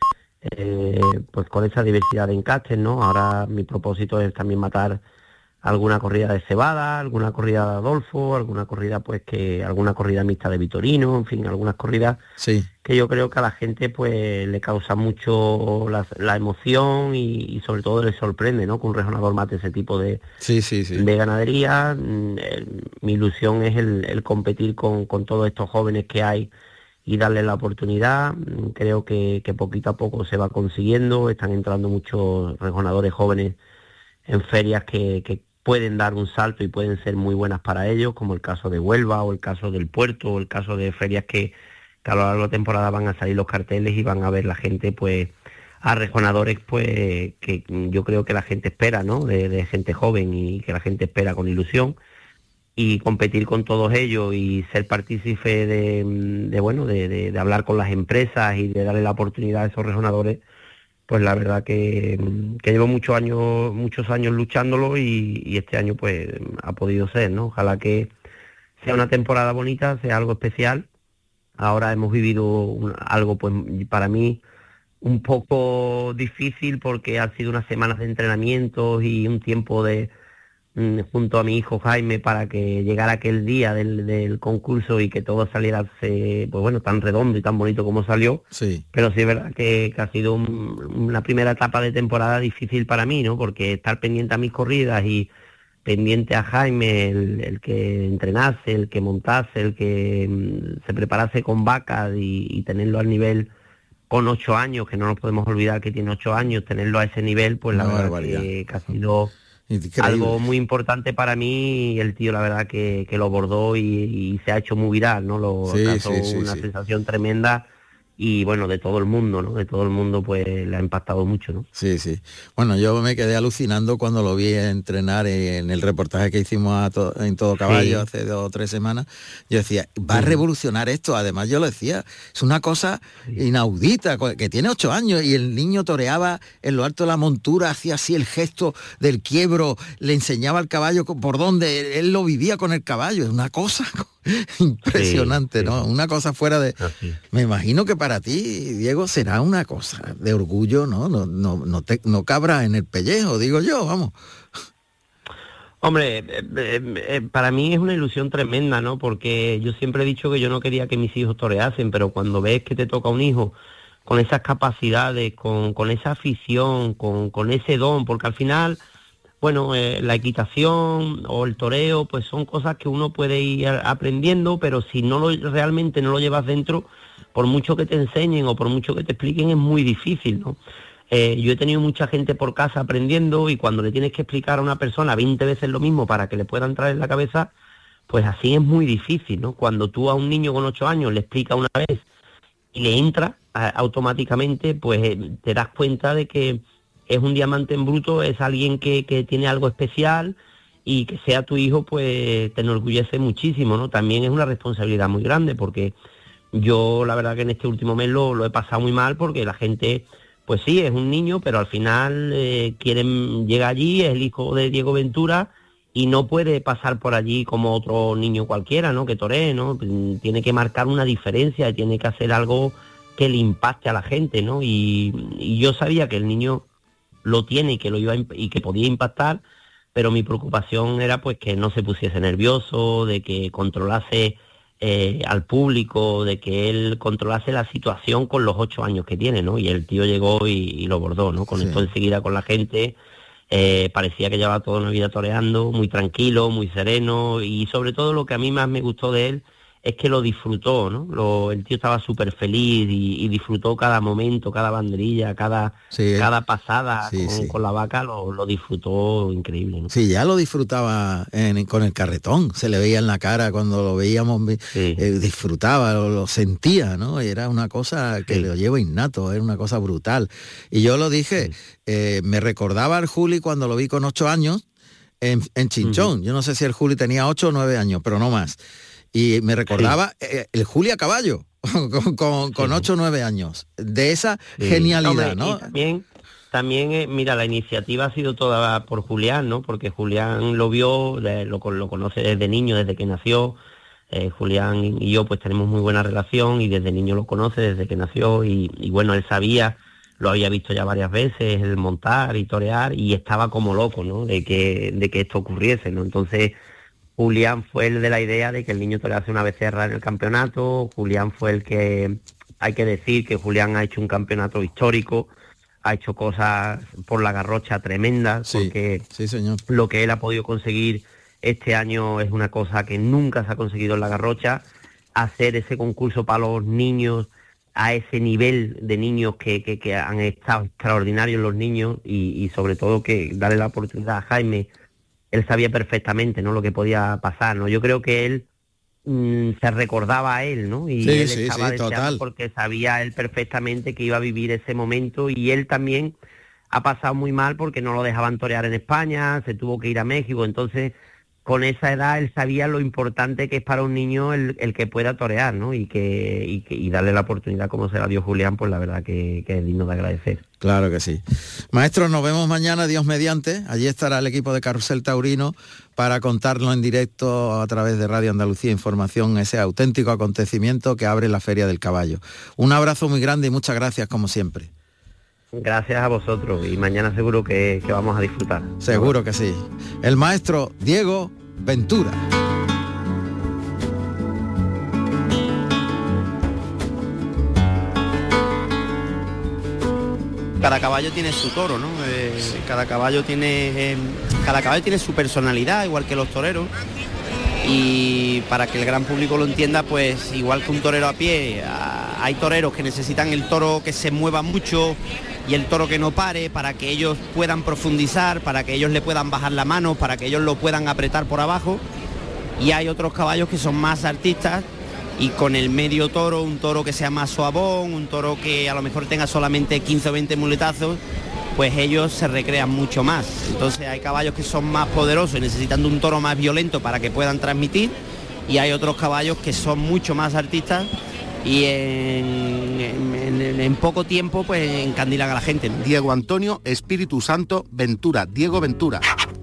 eh, pues con esa diversidad de encastes, ¿no? Ahora mi propósito es también matar alguna corrida de cebada, alguna corrida de Adolfo, alguna corrida pues que alguna corrida mixta de Vitorino, en fin, algunas corridas sí. que yo creo que a la gente pues le causa mucho la, la emoción y, y sobre todo le sorprende, ¿no? Que un rejonador mate ese tipo de, sí, sí, sí. de ganadería. El, mi ilusión es el, el competir con, con todos estos jóvenes que hay y darles la oportunidad. Creo que, que poquito a poco se va consiguiendo, están entrando muchos rejonadores jóvenes en ferias que, que pueden dar un salto y pueden ser muy buenas para ellos, como el caso de Huelva o el caso del Puerto o el caso de ferias que, que a lo largo de la temporada van a salir los carteles y van a ver la gente pues a rejonadores pues que yo creo que la gente espera, ¿no? De, de gente joven y que la gente espera con ilusión, y competir con todos ellos y ser partícipe de, de bueno de, de, de hablar con las empresas y de darle la oportunidad a esos rejonadores. Pues la verdad que, que llevo muchos años muchos años luchándolo y, y este año pues ha podido ser, ¿no? Ojalá que sea una temporada bonita, sea algo especial. Ahora hemos vivido un, algo pues para mí un poco difícil porque han sido unas semanas de entrenamientos y un tiempo de junto a mi hijo Jaime para que llegara aquel día del, del concurso y que todo saliera pues bueno tan redondo y tan bonito como salió. Sí. Pero sí es verdad que, que ha sido un, una primera etapa de temporada difícil para mí, ¿no? Porque estar pendiente a mis corridas y pendiente a Jaime, el, el que entrenase, el que montase, el que mm, se preparase con vacas y, y tenerlo al nivel con ocho años, que no nos podemos olvidar que tiene ocho años, tenerlo a ese nivel, pues la Una verdad barbaridad. que, que ha sido Increíble. Algo muy importante para mí, y el tío la verdad que, que lo bordó y, y se ha hecho muy viral, ¿no? Lo Sí, causó sí, sí, una sí. sensación tremenda y bueno, de todo el mundo, ¿no? De todo el mundo pues le ha impactado mucho, ¿no? Sí, sí. Bueno, yo me quedé alucinando cuando lo vi entrenar en el reportaje que hicimos a to- en Todo Caballo Sí. hace dos o tres semanas. Yo decía, va a revolucionar esto. Además, yo lo decía, es una cosa inaudita, que tiene ocho años y el niño toreaba en lo alto de la montura, hacía así el gesto del quiebro, le enseñaba al caballo por dónde, él lo vivía con el caballo. Es una cosa impresionante, Sí, sí. ¿no? Una cosa fuera de... Así. Me imagino que para ti, Diego, será una cosa de orgullo, ¿no? No, no, no, te, no cabra en el pellejo, digo yo, vamos. Hombre, eh, eh, eh, para mí es una ilusión tremenda, ¿no? Porque yo siempre he dicho que yo no quería que mis hijos toreasen, pero cuando ves que te toca un hijo con esas capacidades, con, con esa afición, con, con ese don, porque al final, bueno, eh, la equitación o el toreo, pues son cosas que uno puede ir aprendiendo, pero si no lo realmente no lo llevas dentro, por mucho que te enseñen o por mucho que te expliquen, es muy difícil, ¿no? Eh, yo he tenido mucha gente por casa aprendiendo y cuando le tienes que explicar a una persona veinte veces lo mismo para que le pueda entrar en la cabeza, pues así es muy difícil, ¿no? Cuando tú a un niño con ocho años le explicas una vez y le entra a, automáticamente, pues eh, te das cuenta de que es un diamante en bruto, es alguien que, que tiene algo especial y que sea tu hijo, pues te enorgullece muchísimo, ¿no? También es una responsabilidad muy grande porque yo la verdad que en este último mes lo, lo he pasado muy mal porque la gente... Pues sí, es un niño, pero al final eh, quieren llega allí, es el hijo de Diego Ventura y no puede pasar por allí como otro niño cualquiera, ¿no? Que toree, ¿no? Tiene que marcar una diferencia, tiene que hacer algo que le impacte a la gente, ¿no? Y, y yo sabía que el niño lo tiene y que lo iba a, y que podía impactar, pero mi preocupación era pues que no se pusiese nervioso, de que controlase Eh, al público, de que él controlase la situación con los ocho años que tiene, ¿no? Y el tío llegó y, y lo bordó, ¿no? Conectó Sí. enseguida con la gente, eh, parecía que llevaba toda una vida toreando, muy tranquilo, muy sereno, y sobre todo lo que a mí más me gustó de él es que lo disfrutó, ¿no? Lo, el tío estaba súper feliz y, y disfrutó cada momento, cada banderilla, cada, Sí, cada pasada sí, con, sí. con la vaca, lo, lo disfrutó increíble, ¿no? Sí, ya lo disfrutaba en- con el carretón, se le veía en la cara cuando lo veíamos, Sí. eh, disfrutaba, lo, lo sentía, ¿no? Y era una cosa que Sí. lo llevo innato, era una cosa brutal. Y yo lo dije, eh, me recordaba al Juli cuando lo vi con ocho años en, en Chinchón. Yo no sé si el Juli tenía ocho o nueve años, pero no más. Y me recordaba eh, el Juli a caballo, con, con, con ocho o nueve años, de esa Sí. genialidad, Hombre, ¿no? y también, también eh, mira, la iniciativa ha sido toda por Julián, ¿no? Porque Julián lo vio, le- lo, lo conoce desde niño, desde que nació, Eh, Julián y yo pues tenemos muy buena relación y desde niño lo conoce, desde que nació y, y bueno, él sabía, lo había visto ya varias veces, el montar y torear y estaba como loco, ¿no? De que, de que esto ocurriese, ¿no? Entonces Julián fue el de la idea de que el niño torease una becerra en el campeonato. Julián fue el que, hay que decir que Julián ha hecho un campeonato histórico, ha hecho cosas por la Garrocha tremendas, sí, porque sí, señor. Lo que él ha podido conseguir este año es una cosa que nunca se ha conseguido en la Garrocha, hacer ese concurso para los niños a ese nivel de niños que, que, que han estado extraordinarios los niños y, y sobre todo que darle la oportunidad a Jaime. Él sabía perfectamente, ¿no?, lo que podía pasar, ¿no? Yo creo que él mmm, se recordaba a él, ¿no? Y sí, él sí, estaba sí, deseando total. porque sabía él perfectamente que iba a vivir ese momento y él también ha pasado muy mal porque no lo dejaban torear en España, se tuvo que ir a México, entonces con esa edad él sabía lo importante que es para un niño el, el que pueda torear, ¿no? Y que, y que y darle la oportunidad como se la dio Julián, pues la verdad que, que es digno de agradecer. Claro que sí. Maestro, nos vemos mañana, Dios mediante. Allí estará el equipo de Carrusel Taurino para contarnos en directo a través de Radio Andalucía Información ese auténtico acontecimiento que abre la Feria del Caballo. Un abrazo muy grande y muchas gracias como siempre. Gracias a vosotros y mañana seguro que, que vamos a disfrutar. Seguro que sí. El maestro Diego Ventura. Cada caballo tiene su toro, ¿no? Eh, cada caballo tiene eh, cada caballo tiene su personalidad, igual que los toreros. Y para que el gran público lo entienda, pues igual que un torero a pie, a, hay toreros que necesitan el toro que se mueva mucho y el toro que no pare, para que ellos puedan profundizar, para que ellos le puedan bajar la mano, para que ellos lo puedan apretar por abajo. Y hay otros caballos que son más artistas y con el medio toro, un toro que sea más suavón, un toro que a lo mejor tenga solamente quince o veinte muletazos, pues ellos se recrean mucho más. Entonces hay caballos que son más poderosos y necesitan de un toro más violento para que puedan transmitir, y hay otros caballos que son mucho más artistas y en, en, en, en poco tiempo pues encandilan a la gente, ¿no? Diego Antonio Espíritu Santo Ventura, Diego Ventura.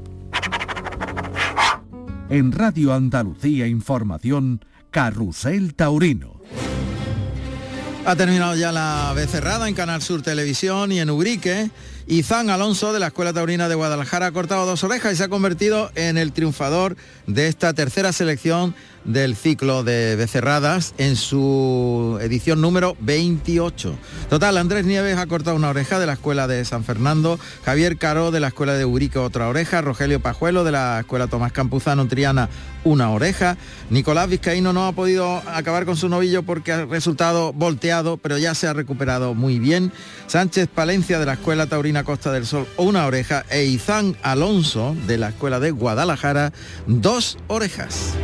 En Radio Andalucía Información, Carrusel Taurino. Ha terminado ya la becerrada en Canal Sur Televisión y en Ubrique. Izán Alonso, de la Escuela Taurina de Guadalajara, ha cortado dos orejas y se ha convertido en el triunfador de esta tercera selección del ciclo de becerradas en su edición número veintiocho. Total, Andrés Nieves ha cortado una oreja de la Escuela de San Fernando, Javier Caro de la Escuela de Ubrique otra oreja, Rogelio Pajuelo de la Escuela Tomás Campuzano Triana una oreja, Nicolás Vizcaíno no ha podido acabar con su novillo porque ha resultado volteado, pero ya se ha recuperado muy bien, Sánchez Palencia de la Escuela Taurina Costa del Sol una oreja e Izán Alonso de la Escuela de Guadalajara dos orejas.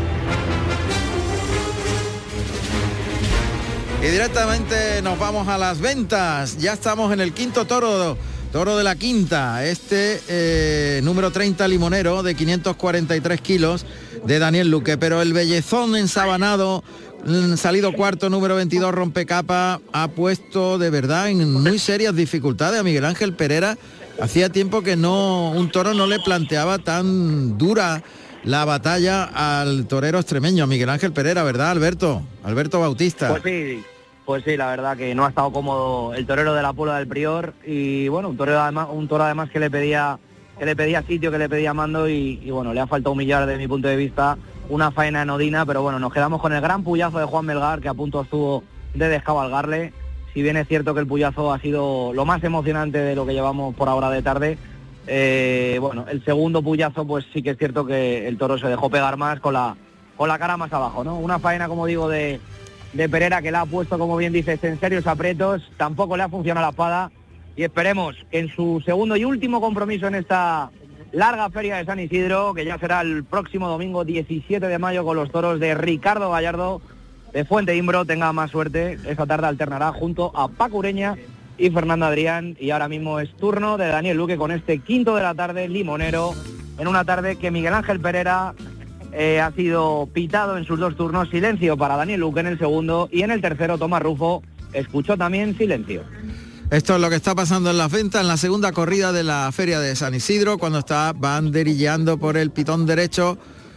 Y directamente nos vamos a las ventas. Ya estamos en el quinto toro, toro de la quinta. Este eh, número treinta limonero de quinientos cuarenta y tres kilos de Daniel Luque. Pero el bellezón ensabanado, salido cuarto, número veintidós, Rompecapa, ha puesto de verdad en muy serias dificultades a Miguel Ángel Pereira. Hacía tiempo que no un toro no le planteaba tan dura la batalla al torero extremeño, Miguel Ángel Pereira, ¿verdad, Alberto? Alberto Bautista. Pues sí, pues sí, la verdad que no ha estado cómodo el torero de la Puebla del Prior y bueno, un torero además, un toro además que le pedía, que le pedía sitio, que le pedía mando y, y bueno, le ha faltado humillar desde mi punto de vista una faena anodina, pero bueno, nos quedamos con el gran puyazo de Juan Melgar, que a punto estuvo de descabalgarle. Si bien es cierto que el puyazo ha sido lo más emocionante de lo que llevamos por ahora de tarde, Eh, bueno, el segundo puyazo pues sí que es cierto que el toro se dejó pegar más con la con la cara más abajo, ¿no? Una faena, como digo, de, de Pereira que la ha puesto, como bien dices, en serios aprietos, tampoco le ha funcionado la espada y esperemos que en su segundo y último compromiso en esta larga feria de San Isidro, que ya será el próximo domingo diecisiete de mayo con los toros de Ricardo Gallardo de Fuente Imbro, tenga más suerte. Esta tarde alternará junto a Paco Ureña y Fernando Adrián, y ahora mismo es turno de Daniel Luque con este quinto de la tarde limonero, en una tarde que Miguel Ángel Pereira eh, ha sido pitado en sus dos turnos, silencio para Daniel Luque en el segundo, y en el tercero Tomás Rufo escuchó también silencio. Esto es lo que está pasando en las ventas en la segunda corrida de la feria de San Isidro, cuando está banderilleando por el pitón derecho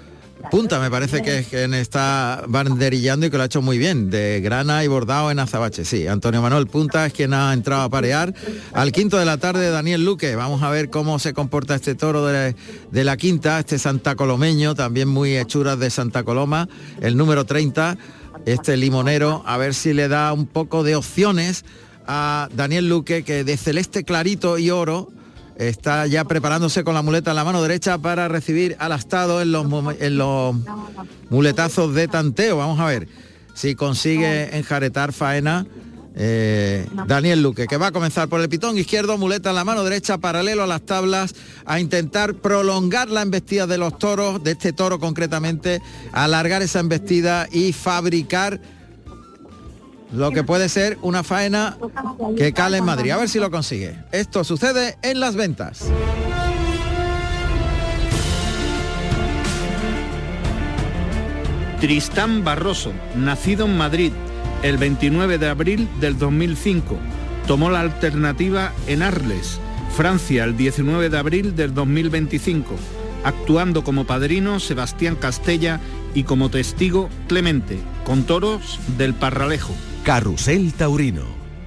Punta, me parece que es quien está banderillando y que lo ha hecho muy bien, de grana y bordado en azabache. Sí, Antonio Manuel Punta es quien ha entrado a parear. Al quinto de la tarde, Daniel Luque. Vamos a ver cómo se comporta este toro de, de la quinta, este santacolomeño, también muy hechuras de Santa Coloma, el número treinta, este limonero, a ver si le da un poco de opciones a Daniel Luque, que de celeste clarito y oro está ya preparándose con la muleta en la mano derecha para recibir al astado en los, en los muletazos de tanteo. Vamos a ver si consigue enjaretar faena eh, Daniel Luque, que va a comenzar por el pitón izquierdo, muleta en la mano derecha, paralelo a las tablas, a intentar prolongar la embestida de los toros, de este toro concretamente, alargar esa embestida y fabricar lo que puede ser una faena que cale en Madrid. A ver si lo consigue. Esto sucede en las ventas. Tristán Barroso, nacido en Madrid el veintinueve de abril del dos mil cinco. Tomó la alternativa en Arles, Francia, el diecinueve de abril del dos mil veinticinco, actuando como padrino Sebastián Castella y como testigo Clemente, con toros del Parralejo. Carrusel Taurino.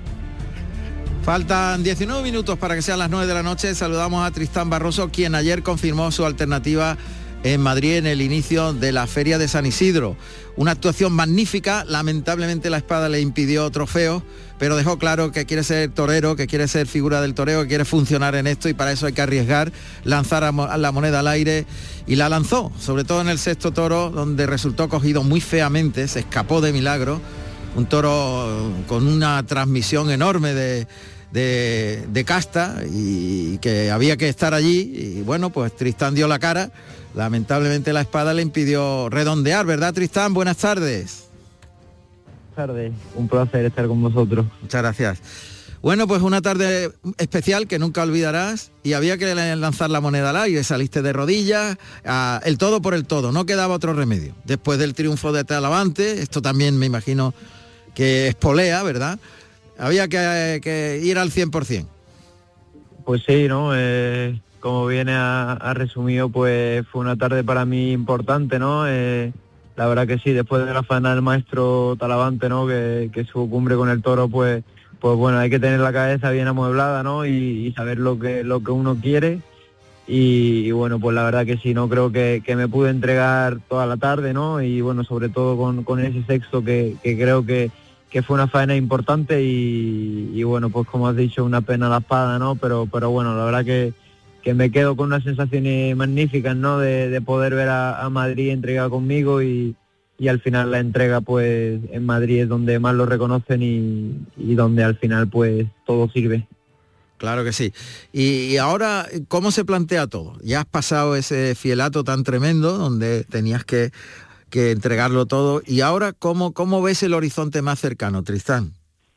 Faltan diecinueve minutos para que sean las nueve de la noche. Saludamos a Tristán Barroso, quien ayer confirmó su alternativa en Madrid en el inicio de la Feria de San Isidro. Una actuación magnífica, lamentablemente la espada le impidió trofeos, pero dejó claro que quiere ser torero, que quiere ser figura del toreo, que quiere funcionar en esto y para eso hay que arriesgar, lanzar a la moneda al aire, y la lanzó, sobre todo en el sexto toro, donde resultó cogido muy feamente, se escapó de milagro. Un toro con una transmisión enorme de, de, de casta y que había que estar allí y bueno, pues Tristán dio la cara. Lamentablemente la espada le impidió redondear, ¿verdad, Tristán? Buenas tardes. Buenas tardes, un placer estar con vosotros. Muchas gracias. Bueno, pues una tarde especial que nunca olvidarás y había que lanzar la moneda al aire, saliste de rodillas, a, el todo por el todo, no quedaba otro remedio. Después del triunfo de Talavante, esto también me imagino que espolea, ¿verdad? Había que, que ir al cien por cien. Pues sí, ¿no? Eh, como viene a, a resumido, pues fue una tarde para mí importante, ¿no? Eh, la verdad que sí, después de la faena del maestro Talavante, ¿no? Que, que su cumbre con el toro, pues, pues bueno, hay que tener la cabeza bien amueblada, ¿no? Y, y saber lo que, lo que uno quiere. Y, y bueno, pues la verdad que sí, no creo que, que me pude entregar toda la tarde, ¿no? Y bueno, sobre todo con, con ese sexto que, que creo que que fue una faena importante y, y bueno, pues como has dicho, una pena la espada, ¿no? Pero pero bueno, la verdad que, que me quedo con unas sensaciones magníficas, ¿no? De, de poder ver a, a Madrid entregada conmigo y, y al final la entrega, pues en Madrid es donde más lo reconocen y, y donde al final, pues todo sirve. Claro que sí. Y, y ahora, ¿cómo se plantea todo? Ya has pasado ese fielato tan tremendo donde tenías que... que entregarlo todo, y ahora ¿cómo, cómo ves el horizonte más cercano, Tristán?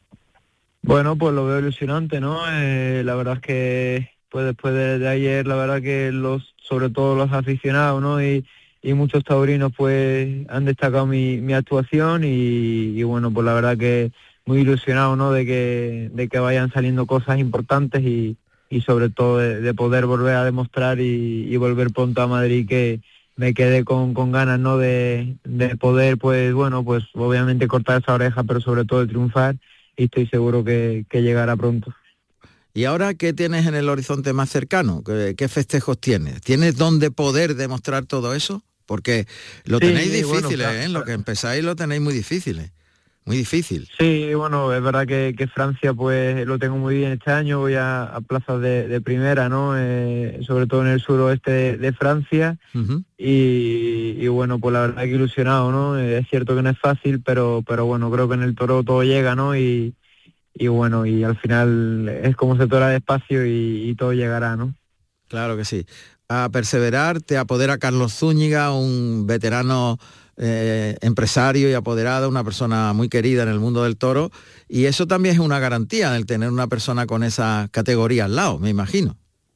Bueno, pues lo veo ilusionante, ¿no? Eh, la verdad es que pues después de, de ayer, la verdad que los, sobre todo los aficionados, ¿no? Y, y muchos taurinos pues han destacado mi, mi actuación y, y bueno, pues la verdad que muy ilusionado, ¿no? De que, de que vayan saliendo cosas importantes y, y sobre todo de, de poder volver a demostrar y, y volver pronto a Madrid, que me quedé con, con ganas, ¿no? De, de poder, pues bueno, pues obviamente cortar esa oreja, pero sobre todo de triunfar, y estoy seguro que, que llegará pronto. ¿Y ahora qué tienes en el horizonte más cercano? ¿Qué, qué festejos tienes? ¿Tienes dónde poder demostrar todo eso? Porque lo sí, tenéis difícil, bueno, claro, ¿eh? En lo que empezáis lo tenéis muy difícil, ¿eh? Muy difícil. Sí, bueno, es verdad que, que Francia pues lo tengo muy bien este año, voy a, a plazas de, de primera, ¿no? Eh, sobre todo en el suroeste de, de Francia. Uh-huh. y, y bueno, pues la verdad que ilusionado, ¿no? Eh, es cierto que no es fácil, pero pero bueno, creo que en el toro todo llega, ¿no? Y, y bueno, y al final es como se tora despacio y, y todo llegará, ¿no? Claro que sí. A perseverar, te apodera Carlos Zúñiga, un veterano Eh, empresario y apoderado, una persona muy querida en el mundo del toro, y eso también es una garantía, el tener una persona con esa categoría al lado, me imagino.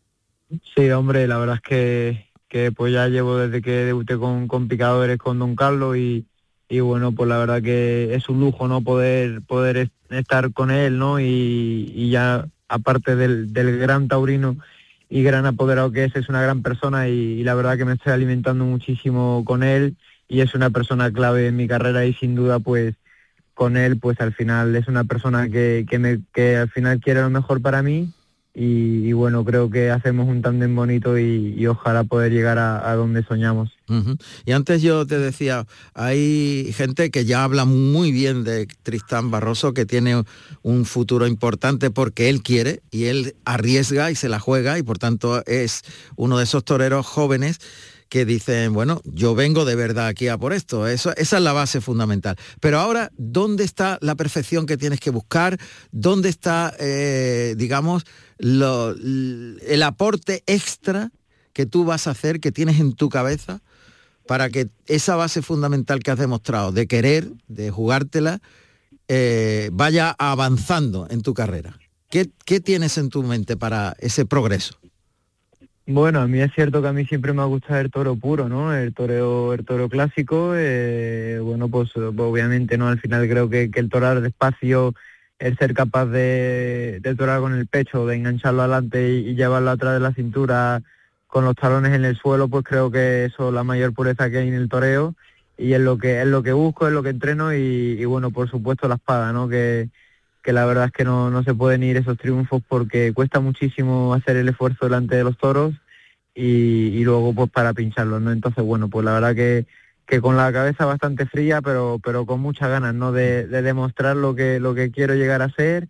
Sí, hombre, la verdad es que, que pues ya llevo desde que debuté con, con picadores con Don Carlos y, y bueno, pues la verdad que es un lujo, ¿no? Poder poder estar con él, ¿no? Y, y ya aparte del, del gran taurino y gran apoderado que es, es una gran persona y, y la verdad que me estoy alimentando muchísimo con él y es una persona clave en mi carrera y sin duda pues con él pues al final es una persona que, que, me, que al final quiere lo mejor para mí y, y bueno, creo que hacemos un tándem bonito y, y ojalá poder llegar a, a donde soñamos. Uh-huh. Y antes yo te decía, hay gente que ya habla muy bien de Tristán Barroso, que tiene un futuro importante porque él quiere y él arriesga y se la juega y por tanto es uno de esos toreros jóvenes que dicen, bueno, yo vengo de verdad aquí a por esto. Eso, esa es la base fundamental. Pero ahora, ¿dónde está la perfección que tienes que buscar? ¿Dónde está, eh, digamos, lo, el aporte extra que tú vas a hacer, que tienes en tu cabeza, para que esa base fundamental que has demostrado, de querer, de jugártela, eh, vaya avanzando en tu carrera? ¿Qué, qué tienes en tu mente para ese progreso? Bueno, a mí es cierto que a mí siempre me ha gustado el toro puro, ¿no? El toreo, el toro clásico, eh, bueno, pues obviamente, ¿no? Al final creo que, que el torar despacio, el ser capaz de, de torar con el pecho, de engancharlo adelante y, y llevarlo atrás de la cintura con los talones en el suelo, pues creo que eso es la mayor pureza que hay en el toreo y es lo que es lo que busco, es lo que entreno y, y bueno, por supuesto la espada, ¿no? Que que la verdad es que no, no se pueden ir esos triunfos porque cuesta muchísimo hacer el esfuerzo delante de los toros y, y luego pues para pincharlos, ¿no? Entonces, bueno, pues la verdad que, que con la cabeza bastante fría, pero pero con muchas ganas, ¿no? De, de demostrar lo que lo que quiero llegar a ser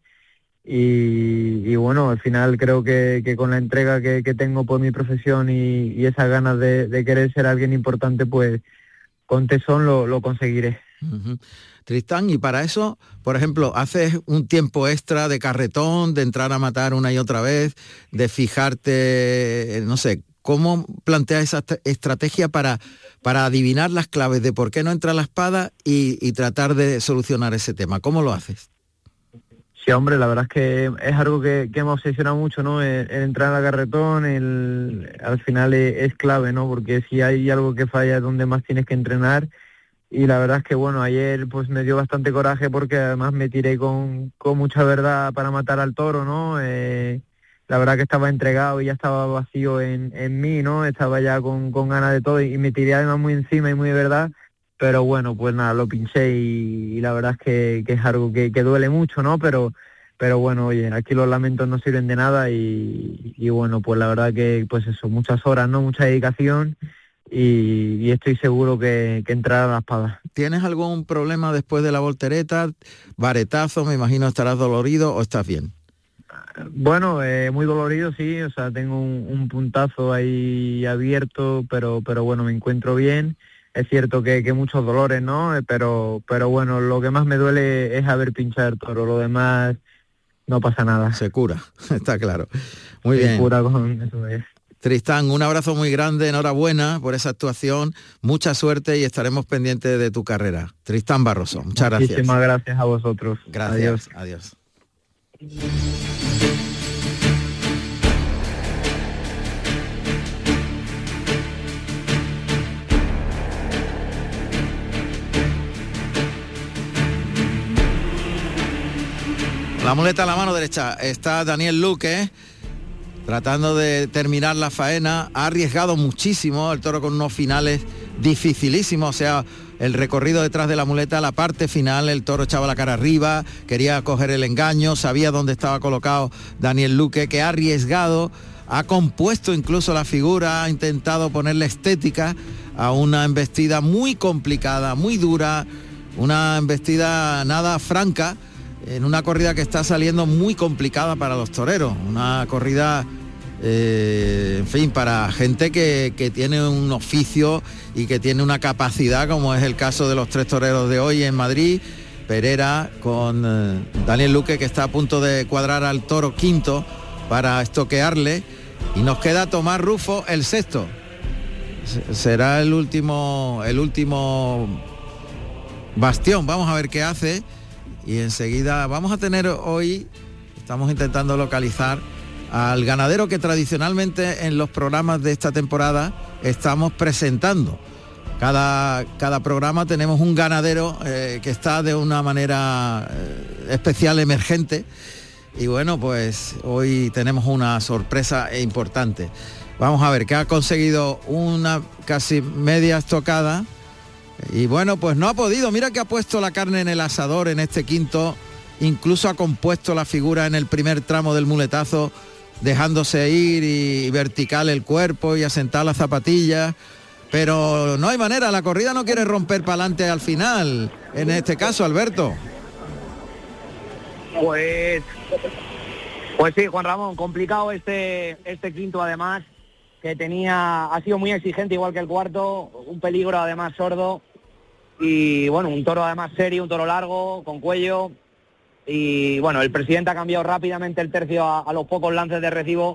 y, y bueno, al final creo que, que con la entrega que, que tengo por mi profesión y, y esas ganas de, de querer ser alguien importante, pues con tesón lo, lo conseguiré. Uh-huh. Tristán, y para eso, por ejemplo, haces un tiempo extra de carretón, de entrar a matar una y otra vez, de fijarte, no sé, ¿cómo planteas esa estrategia para, para adivinar las claves de por qué no entra la espada y, y tratar de solucionar ese tema? ¿Cómo lo haces? Sí, hombre, la verdad es que es algo que, que me obsesiona mucho, ¿no? El, el entrar al carretón, el, al final es, es clave, ¿no? Porque si hay algo que falla es donde más tienes que entrenar. Y la verdad es que, bueno, ayer pues me dio bastante coraje porque además me tiré con, con mucha verdad para matar al toro, ¿no? Eh, la verdad que estaba entregado y ya estaba vacío en, en mí, ¿no? Estaba ya con, con ganas de todo y, y me tiré además muy encima y muy de verdad. Pero bueno, pues nada, lo pinché y, y la verdad es que, que es algo que, que duele mucho, ¿no? Pero pero bueno, oye, aquí los lamentos no sirven de nada y, y bueno, pues la verdad que, pues eso, muchas horas, ¿no? Mucha dedicación. Y, y estoy seguro que, que entrará la espada. ¿Tienes algún problema después de la voltereta? ¿Varetazo? Me imagino estarás dolorido o estás bien. Bueno, eh, muy dolorido, sí. O sea, tengo un, un puntazo ahí abierto, pero pero bueno, me encuentro bien. Es cierto que, que muchos dolores, ¿no? Pero pero bueno, lo que más me duele es haber pinchado el toro. Lo demás no pasa nada. Se cura, está claro. Muy Se bien. Se cura con eso es. Tristán, un abrazo muy grande, enhorabuena por esa actuación, mucha suerte y estaremos pendientes de tu carrera. Tristán Barroso, muchas gracias. Muchísimas gracias a vosotros. Gracias, adiós. adiós. La muleta a la mano derecha está Daniel Luque, tratando de terminar la faena. Ha arriesgado muchísimo el toro con unos finales dificilísimos, o sea, el recorrido detrás de la muleta, la parte final, el toro echaba la cara arriba, quería coger el engaño, sabía dónde estaba colocado Daniel Luque, que ha arriesgado, ha compuesto incluso la figura, ha intentado ponerle estética a una embestida muy complicada, muy dura, una embestida nada franca, en una corrida que está saliendo muy complicada para los toreros, una corrida, eh, en fin, para gente que, que tiene un oficio y que tiene una capacidad, como es el caso de los tres toreros de hoy en Madrid, Pereira con eh, Daniel Luque, que está a punto de cuadrar al toro quinto para estoquearle, y nos queda Tomás Rufo el sexto. S- será el último, el último bastión, vamos a ver qué hace. Y enseguida vamos a tener hoy, estamos intentando localizar al ganadero que tradicionalmente en los programas de esta temporada estamos presentando. Cada, cada programa tenemos un ganadero eh, que está de una manera eh, especial, emergente, y bueno, pues hoy tenemos una sorpresa importante. Vamos a ver, que ha conseguido una casi media estocada y bueno, pues no ha podido. Mira que ha puesto la carne en el asador en este quinto, incluso ha compuesto la figura en el primer tramo del muletazo, dejándose ir y vertical el cuerpo y asentar las zapatillas, pero no hay manera, la corrida no quiere romper para adelante al final, en este caso, Alberto. Pues, pues sí, Juan Ramón, complicado este, este quinto además, que tenía, ha sido muy exigente igual que el cuarto, un peligro además sordo, y bueno, un toro además serio, un toro largo, con cuello, y bueno, el presidente ha cambiado rápidamente el tercio a, a los pocos lances de recibo.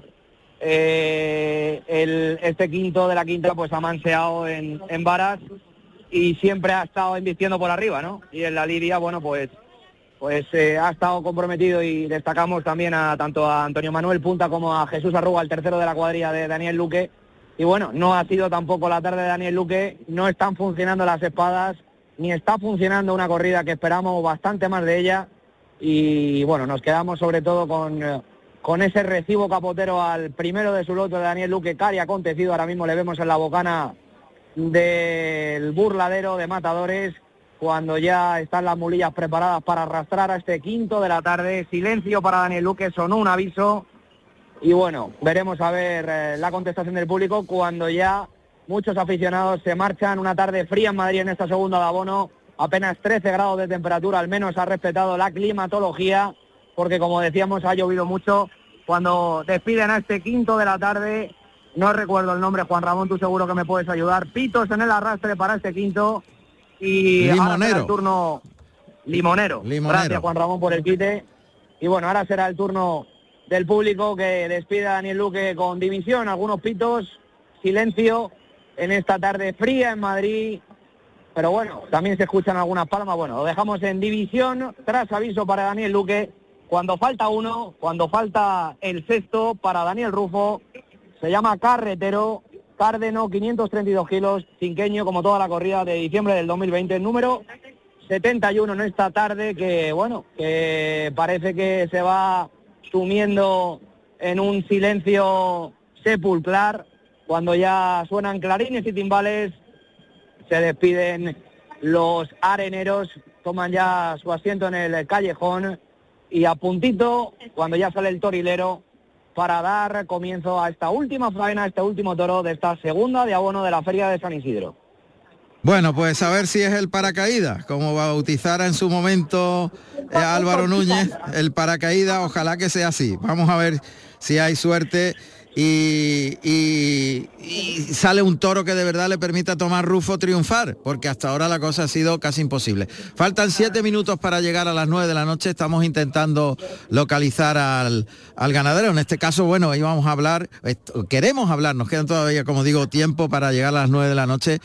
Eh, el, este quinto de la quinta pues ha manseado en, en varas y siempre ha estado invirtiendo por arriba, ¿no? Y en la lidia, bueno, pues pues eh, ha estado comprometido, y destacamos también a tanto a Antonio Manuel Punta como a Jesús Arruga, el tercero de la cuadrilla de Daniel Luque. Y bueno, no ha sido tampoco la tarde de Daniel Luque, no están funcionando las espadas, ni está funcionando una corrida que esperamos bastante más de ella, y bueno, nos quedamos sobre todo con, con ese recibo capotero al primero de su lote de Daniel Luque, cari acontecido. Ahora mismo le vemos en la bocana del burladero de matadores, cuando ya están las mulillas preparadas para arrastrar a este quinto de la tarde. Silencio para Daniel Luque, sonó un aviso, y bueno, veremos a ver eh, la contestación del público cuando ya muchos aficionados se marchan. Una tarde fría en Madrid en esta segunda de abono, apenas trece grados de temperatura, al menos ha respetado la climatología, porque como decíamos ha llovido mucho. Cuando despiden a este quinto de la tarde, no recuerdo el nombre, Juan Ramón, tú seguro que me puedes ayudar, pitos en el arrastre para este quinto, y Limonero. ahora será el turno limonero. Limonero. Gracias, Juan Ramón, por el quite. Y bueno, ahora será el turno del público, que despide a Daniel Luque con división, algunos pitos, silencio en esta tarde fría en Madrid, pero bueno, también se escuchan algunas palmas. Bueno, lo dejamos en división, tras aviso para Daniel Luque, cuando falta uno, cuando falta el sexto para Daniel Rufo. Se llama Carretero, Cárdeno, quinientos treinta y dos kilos, cinqueño, como toda la corrida de diciembre del dos mil veinte, número setenta y uno en esta tarde, que bueno, que parece que se va sumiendo en un silencio sepulcral, cuando ya suenan clarines y timbales. Se despiden los areneros, toman ya su asiento en el callejón, y a puntito, cuando ya sale el torilero, para dar comienzo a esta última faena, a este último toro de esta segunda de abono de la Feria de San Isidro. Bueno, pues a ver si es el paracaídas, como bautizara en su momento eh, Álvaro Núñez, el paracaídas, ojalá que sea así. Vamos a ver si hay suerte y, y, y sale un toro que de verdad le permita a Tomás Rufo triunfar, porque hasta ahora la cosa ha sido casi imposible. Faltan siete minutos para llegar a las nueve de la noche, estamos intentando localizar al, al ganadero. En este caso, bueno, íbamos a hablar, queremos hablar, nos quedan todavía, como digo, tiempo para llegar a las nueve de la noche.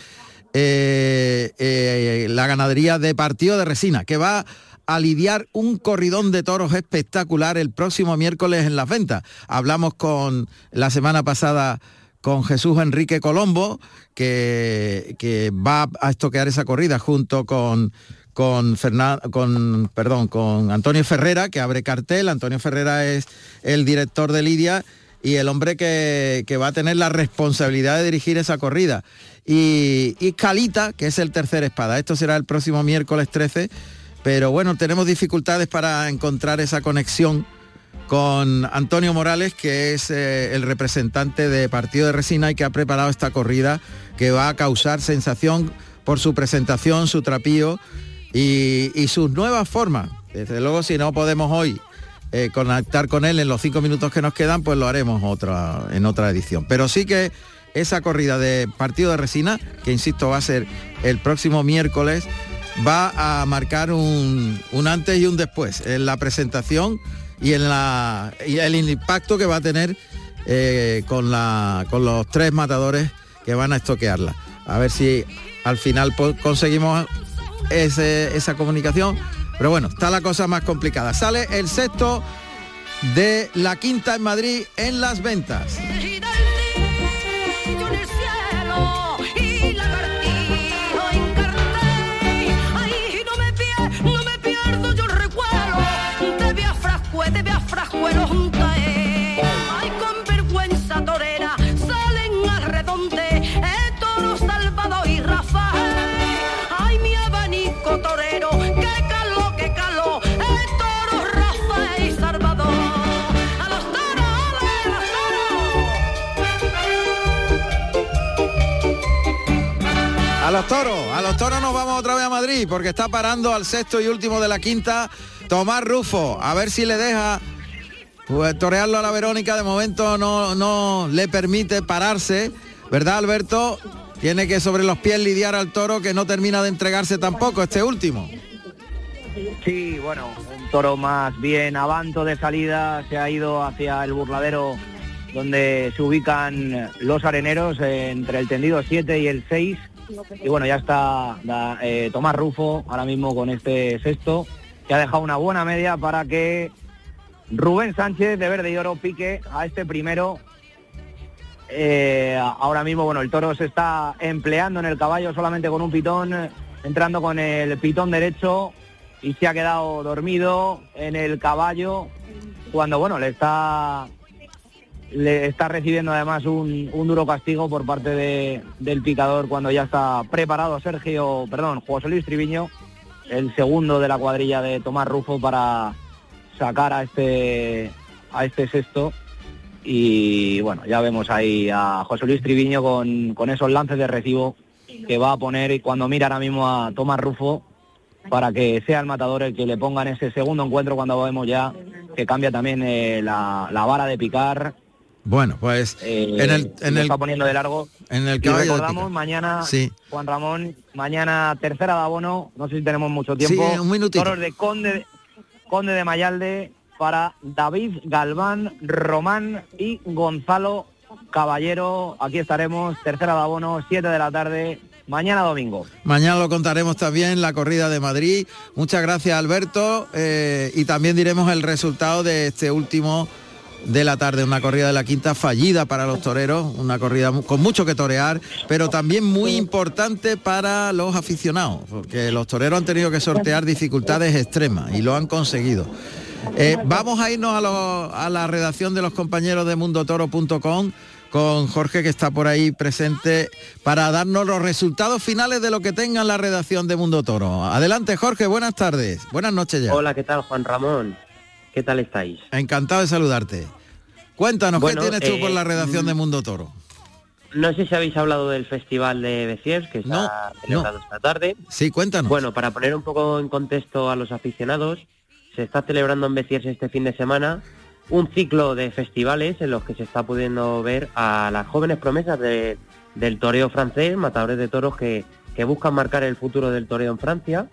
Eh, eh, la ganadería de Partido de Resina, que va a lidiar un corridón de toros espectacular el próximo miércoles en Las Ventas. Hablamos con la semana pasada con Jesús Enrique Colombo, que, que va a estoquear esa corrida junto con con Fernan, con perdón, con Antonio Ferrera, que abre cartel. Antonio Ferrera es el director de Lidia y el hombre que, que va a tener la responsabilidad de dirigir esa corrida. Y, y Calita, que es el tercer espada. Esto será el próximo miércoles trece, pero bueno, tenemos dificultades para encontrar esa conexión con Antonio Morales, que es eh, el representante de Partido de Resina y que ha preparado esta corrida, que va a causar sensación por su presentación, su trapío y, y sus nuevas formas. Desde luego, si no podemos hoy eh, conectar con él en los cinco minutos que nos quedan, pues lo haremos otra, en otra edición. Pero sí que esa corrida de Partido de Resina, que insisto va a ser el próximo miércoles, va a marcar un, un antes y un después en la presentación y en la y el impacto que va a tener eh, con, la, con los tres matadores que van a estoquearla. A ver si al final conseguimos ese, esa comunicación, pero bueno, está la cosa más complicada. Sale el sexto de la quinta en Madrid en Las Ventas. A los toros, a los toros nos vamos otra vez a Madrid, porque está parando al sexto y último de la quinta Tomás Rufo, a ver si le deja pues torearlo a la Verónica. De momento no, no le permite pararse, ¿verdad, Alberto? Tiene que sobre los pies lidiar al toro, que no termina de entregarse tampoco este último. Sí, bueno, un toro más bien avanto de salida, se ha ido hacia el burladero donde se ubican los areneros, eh, entre el tendido siete y el seis, y bueno, ya está da, eh, Tomás Rufo ahora mismo con este sexto, que ha dejado una buena media para que Rubén Sánchez de Verde y Oro pique a este primero. Eh, ahora mismo, bueno, el toro se está empleando en el caballo solamente con un pitón, entrando con el pitón derecho, y se ha quedado dormido en el caballo cuando, bueno, le está le está recibiendo además un, un duro castigo por parte de, del picador, cuando ya está preparado Sergio, perdón, José Luis Triviño, el segundo de la cuadrilla de Tomás Rufo, para sacar a este a este sexto. Y bueno, ya vemos ahí a José Luis Triviño con, con esos lances de recibo que va a poner, y cuando mira ahora mismo a Tomás Rufo, para que sea el matador el que le ponga en ese segundo encuentro, cuando vemos ya que cambia también eh, la, la vara de picar. Bueno, pues eh, en el en el está poniendo de largo. En el y caballo recordamos mañana, sí. Juan Ramón, mañana tercera de abono, no sé si tenemos mucho tiempo. Sí, un minutito. Toros de Conde, Conde de Mayalde para David Galván, Román y Gonzalo Caballero. Aquí estaremos, tercera de abono, siete de la tarde, mañana domingo. Mañana lo contaremos también, la corrida de Madrid. Muchas gracias, Alberto, eh, y también diremos el resultado de este último de la tarde, una corrida de la quinta fallida para los toreros, una corrida con mucho que torear, pero también muy importante para los aficionados, porque los toreros han tenido que sortear dificultades extremas y lo han conseguido. Eh, vamos a irnos a, lo, a la redacción de los compañeros de mundo toro punto com con Jorge, que está por ahí presente para darnos los resultados finales de lo que tenga en la redacción de Mundo Toro. Adelante, Jorge, buenas tardes, buenas noches ya. Hola, ¿qué tal, Juan Ramón? ¿Qué tal estáis? Encantado de saludarte. Cuéntanos, bueno, ¿qué tienes tú eh, por la redacción de Mundo Toro? No sé si habéis hablado del Festival de Beciers, que se no, ha celebrado no. esta tarde. Sí, cuéntanos. Bueno, para poner un poco en contexto a los aficionados, se está celebrando en Beciers este fin de semana un ciclo de festivales en los que se está pudiendo ver a las jóvenes promesas de, del toreo francés, matadores de toros que, que buscan marcar el futuro del toreo en Francia.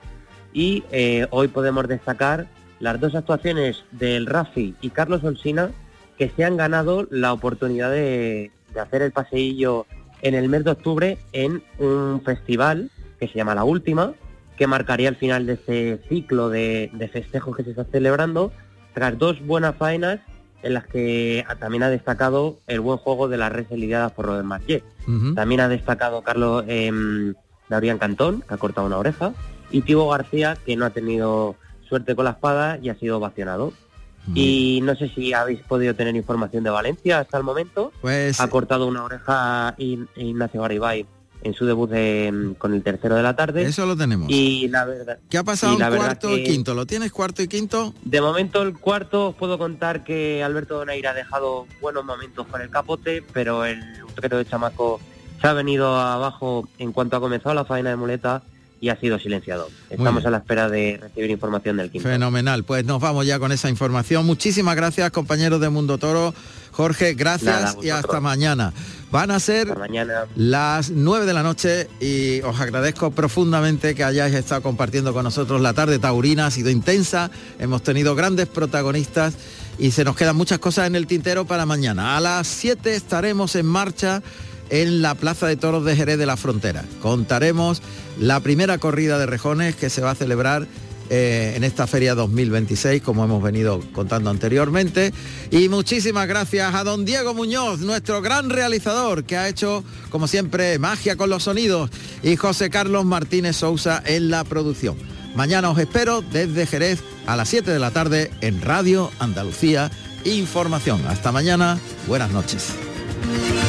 Y eh, hoy podemos destacar las dos actuaciones del Rafi y Carlos Olsina, que se han ganado la oportunidad de, de hacer el paseillo en el mes de octubre en un festival que se llama La Última, que marcaría el final de este ciclo de, de festejos que se está celebrando, tras dos buenas faenas en las que también ha destacado el buen juego de las reses lidiadas por Robert Marquet. Uh-huh. También ha destacado Carlos eh, Dabrián Cantón, que ha cortado una oreja, y Tibo García, que no ha tenido suerte con la espada y ha sido ovacionado. Uh-huh. Y no sé si habéis podido tener información de Valencia hasta el momento. Pues... Ha cortado una oreja Ignacio Garibay en su debut de, con el tercero de la tarde. Eso lo tenemos. Y la verdad... ¿Qué ha pasado en cuarto y quinto? ¿Lo tienes cuarto y quinto? De momento el cuarto, os puedo contar que Alberto Donaire ha dejado buenos momentos con el capote, pero el utrero de Chamaco se ha venido abajo en cuanto ha comenzado la faena de muleta y ha sido silenciado. Estamos a la espera de recibir información del quinto. Fenomenal, pues nos vamos ya con esa información. Muchísimas gracias, compañeros de Mundo Toro. Jorge, gracias. Nada, y hasta mañana. Van a ser mañana. las nueve de la noche y os agradezco profundamente que hayáis estado compartiendo con nosotros la tarde taurina. Ha sido intensa, hemos tenido grandes protagonistas y se nos quedan muchas cosas en el tintero para mañana. A las siete estaremos en marcha en la Plaza de Toros de Jerez de la Frontera. Contaremos la primera corrida de rejones que se va a celebrar eh, en esta feria dos mil veintiséis, como hemos venido contando anteriormente. Y muchísimas gracias a don Diego Muñoz, nuestro gran realizador, que ha hecho, como siempre, magia con los sonidos, y José Carlos Martínez Sousa en la producción. Mañana os espero desde Jerez a las siete de la tarde en Radio Andalucía Información. Hasta mañana, buenas noches.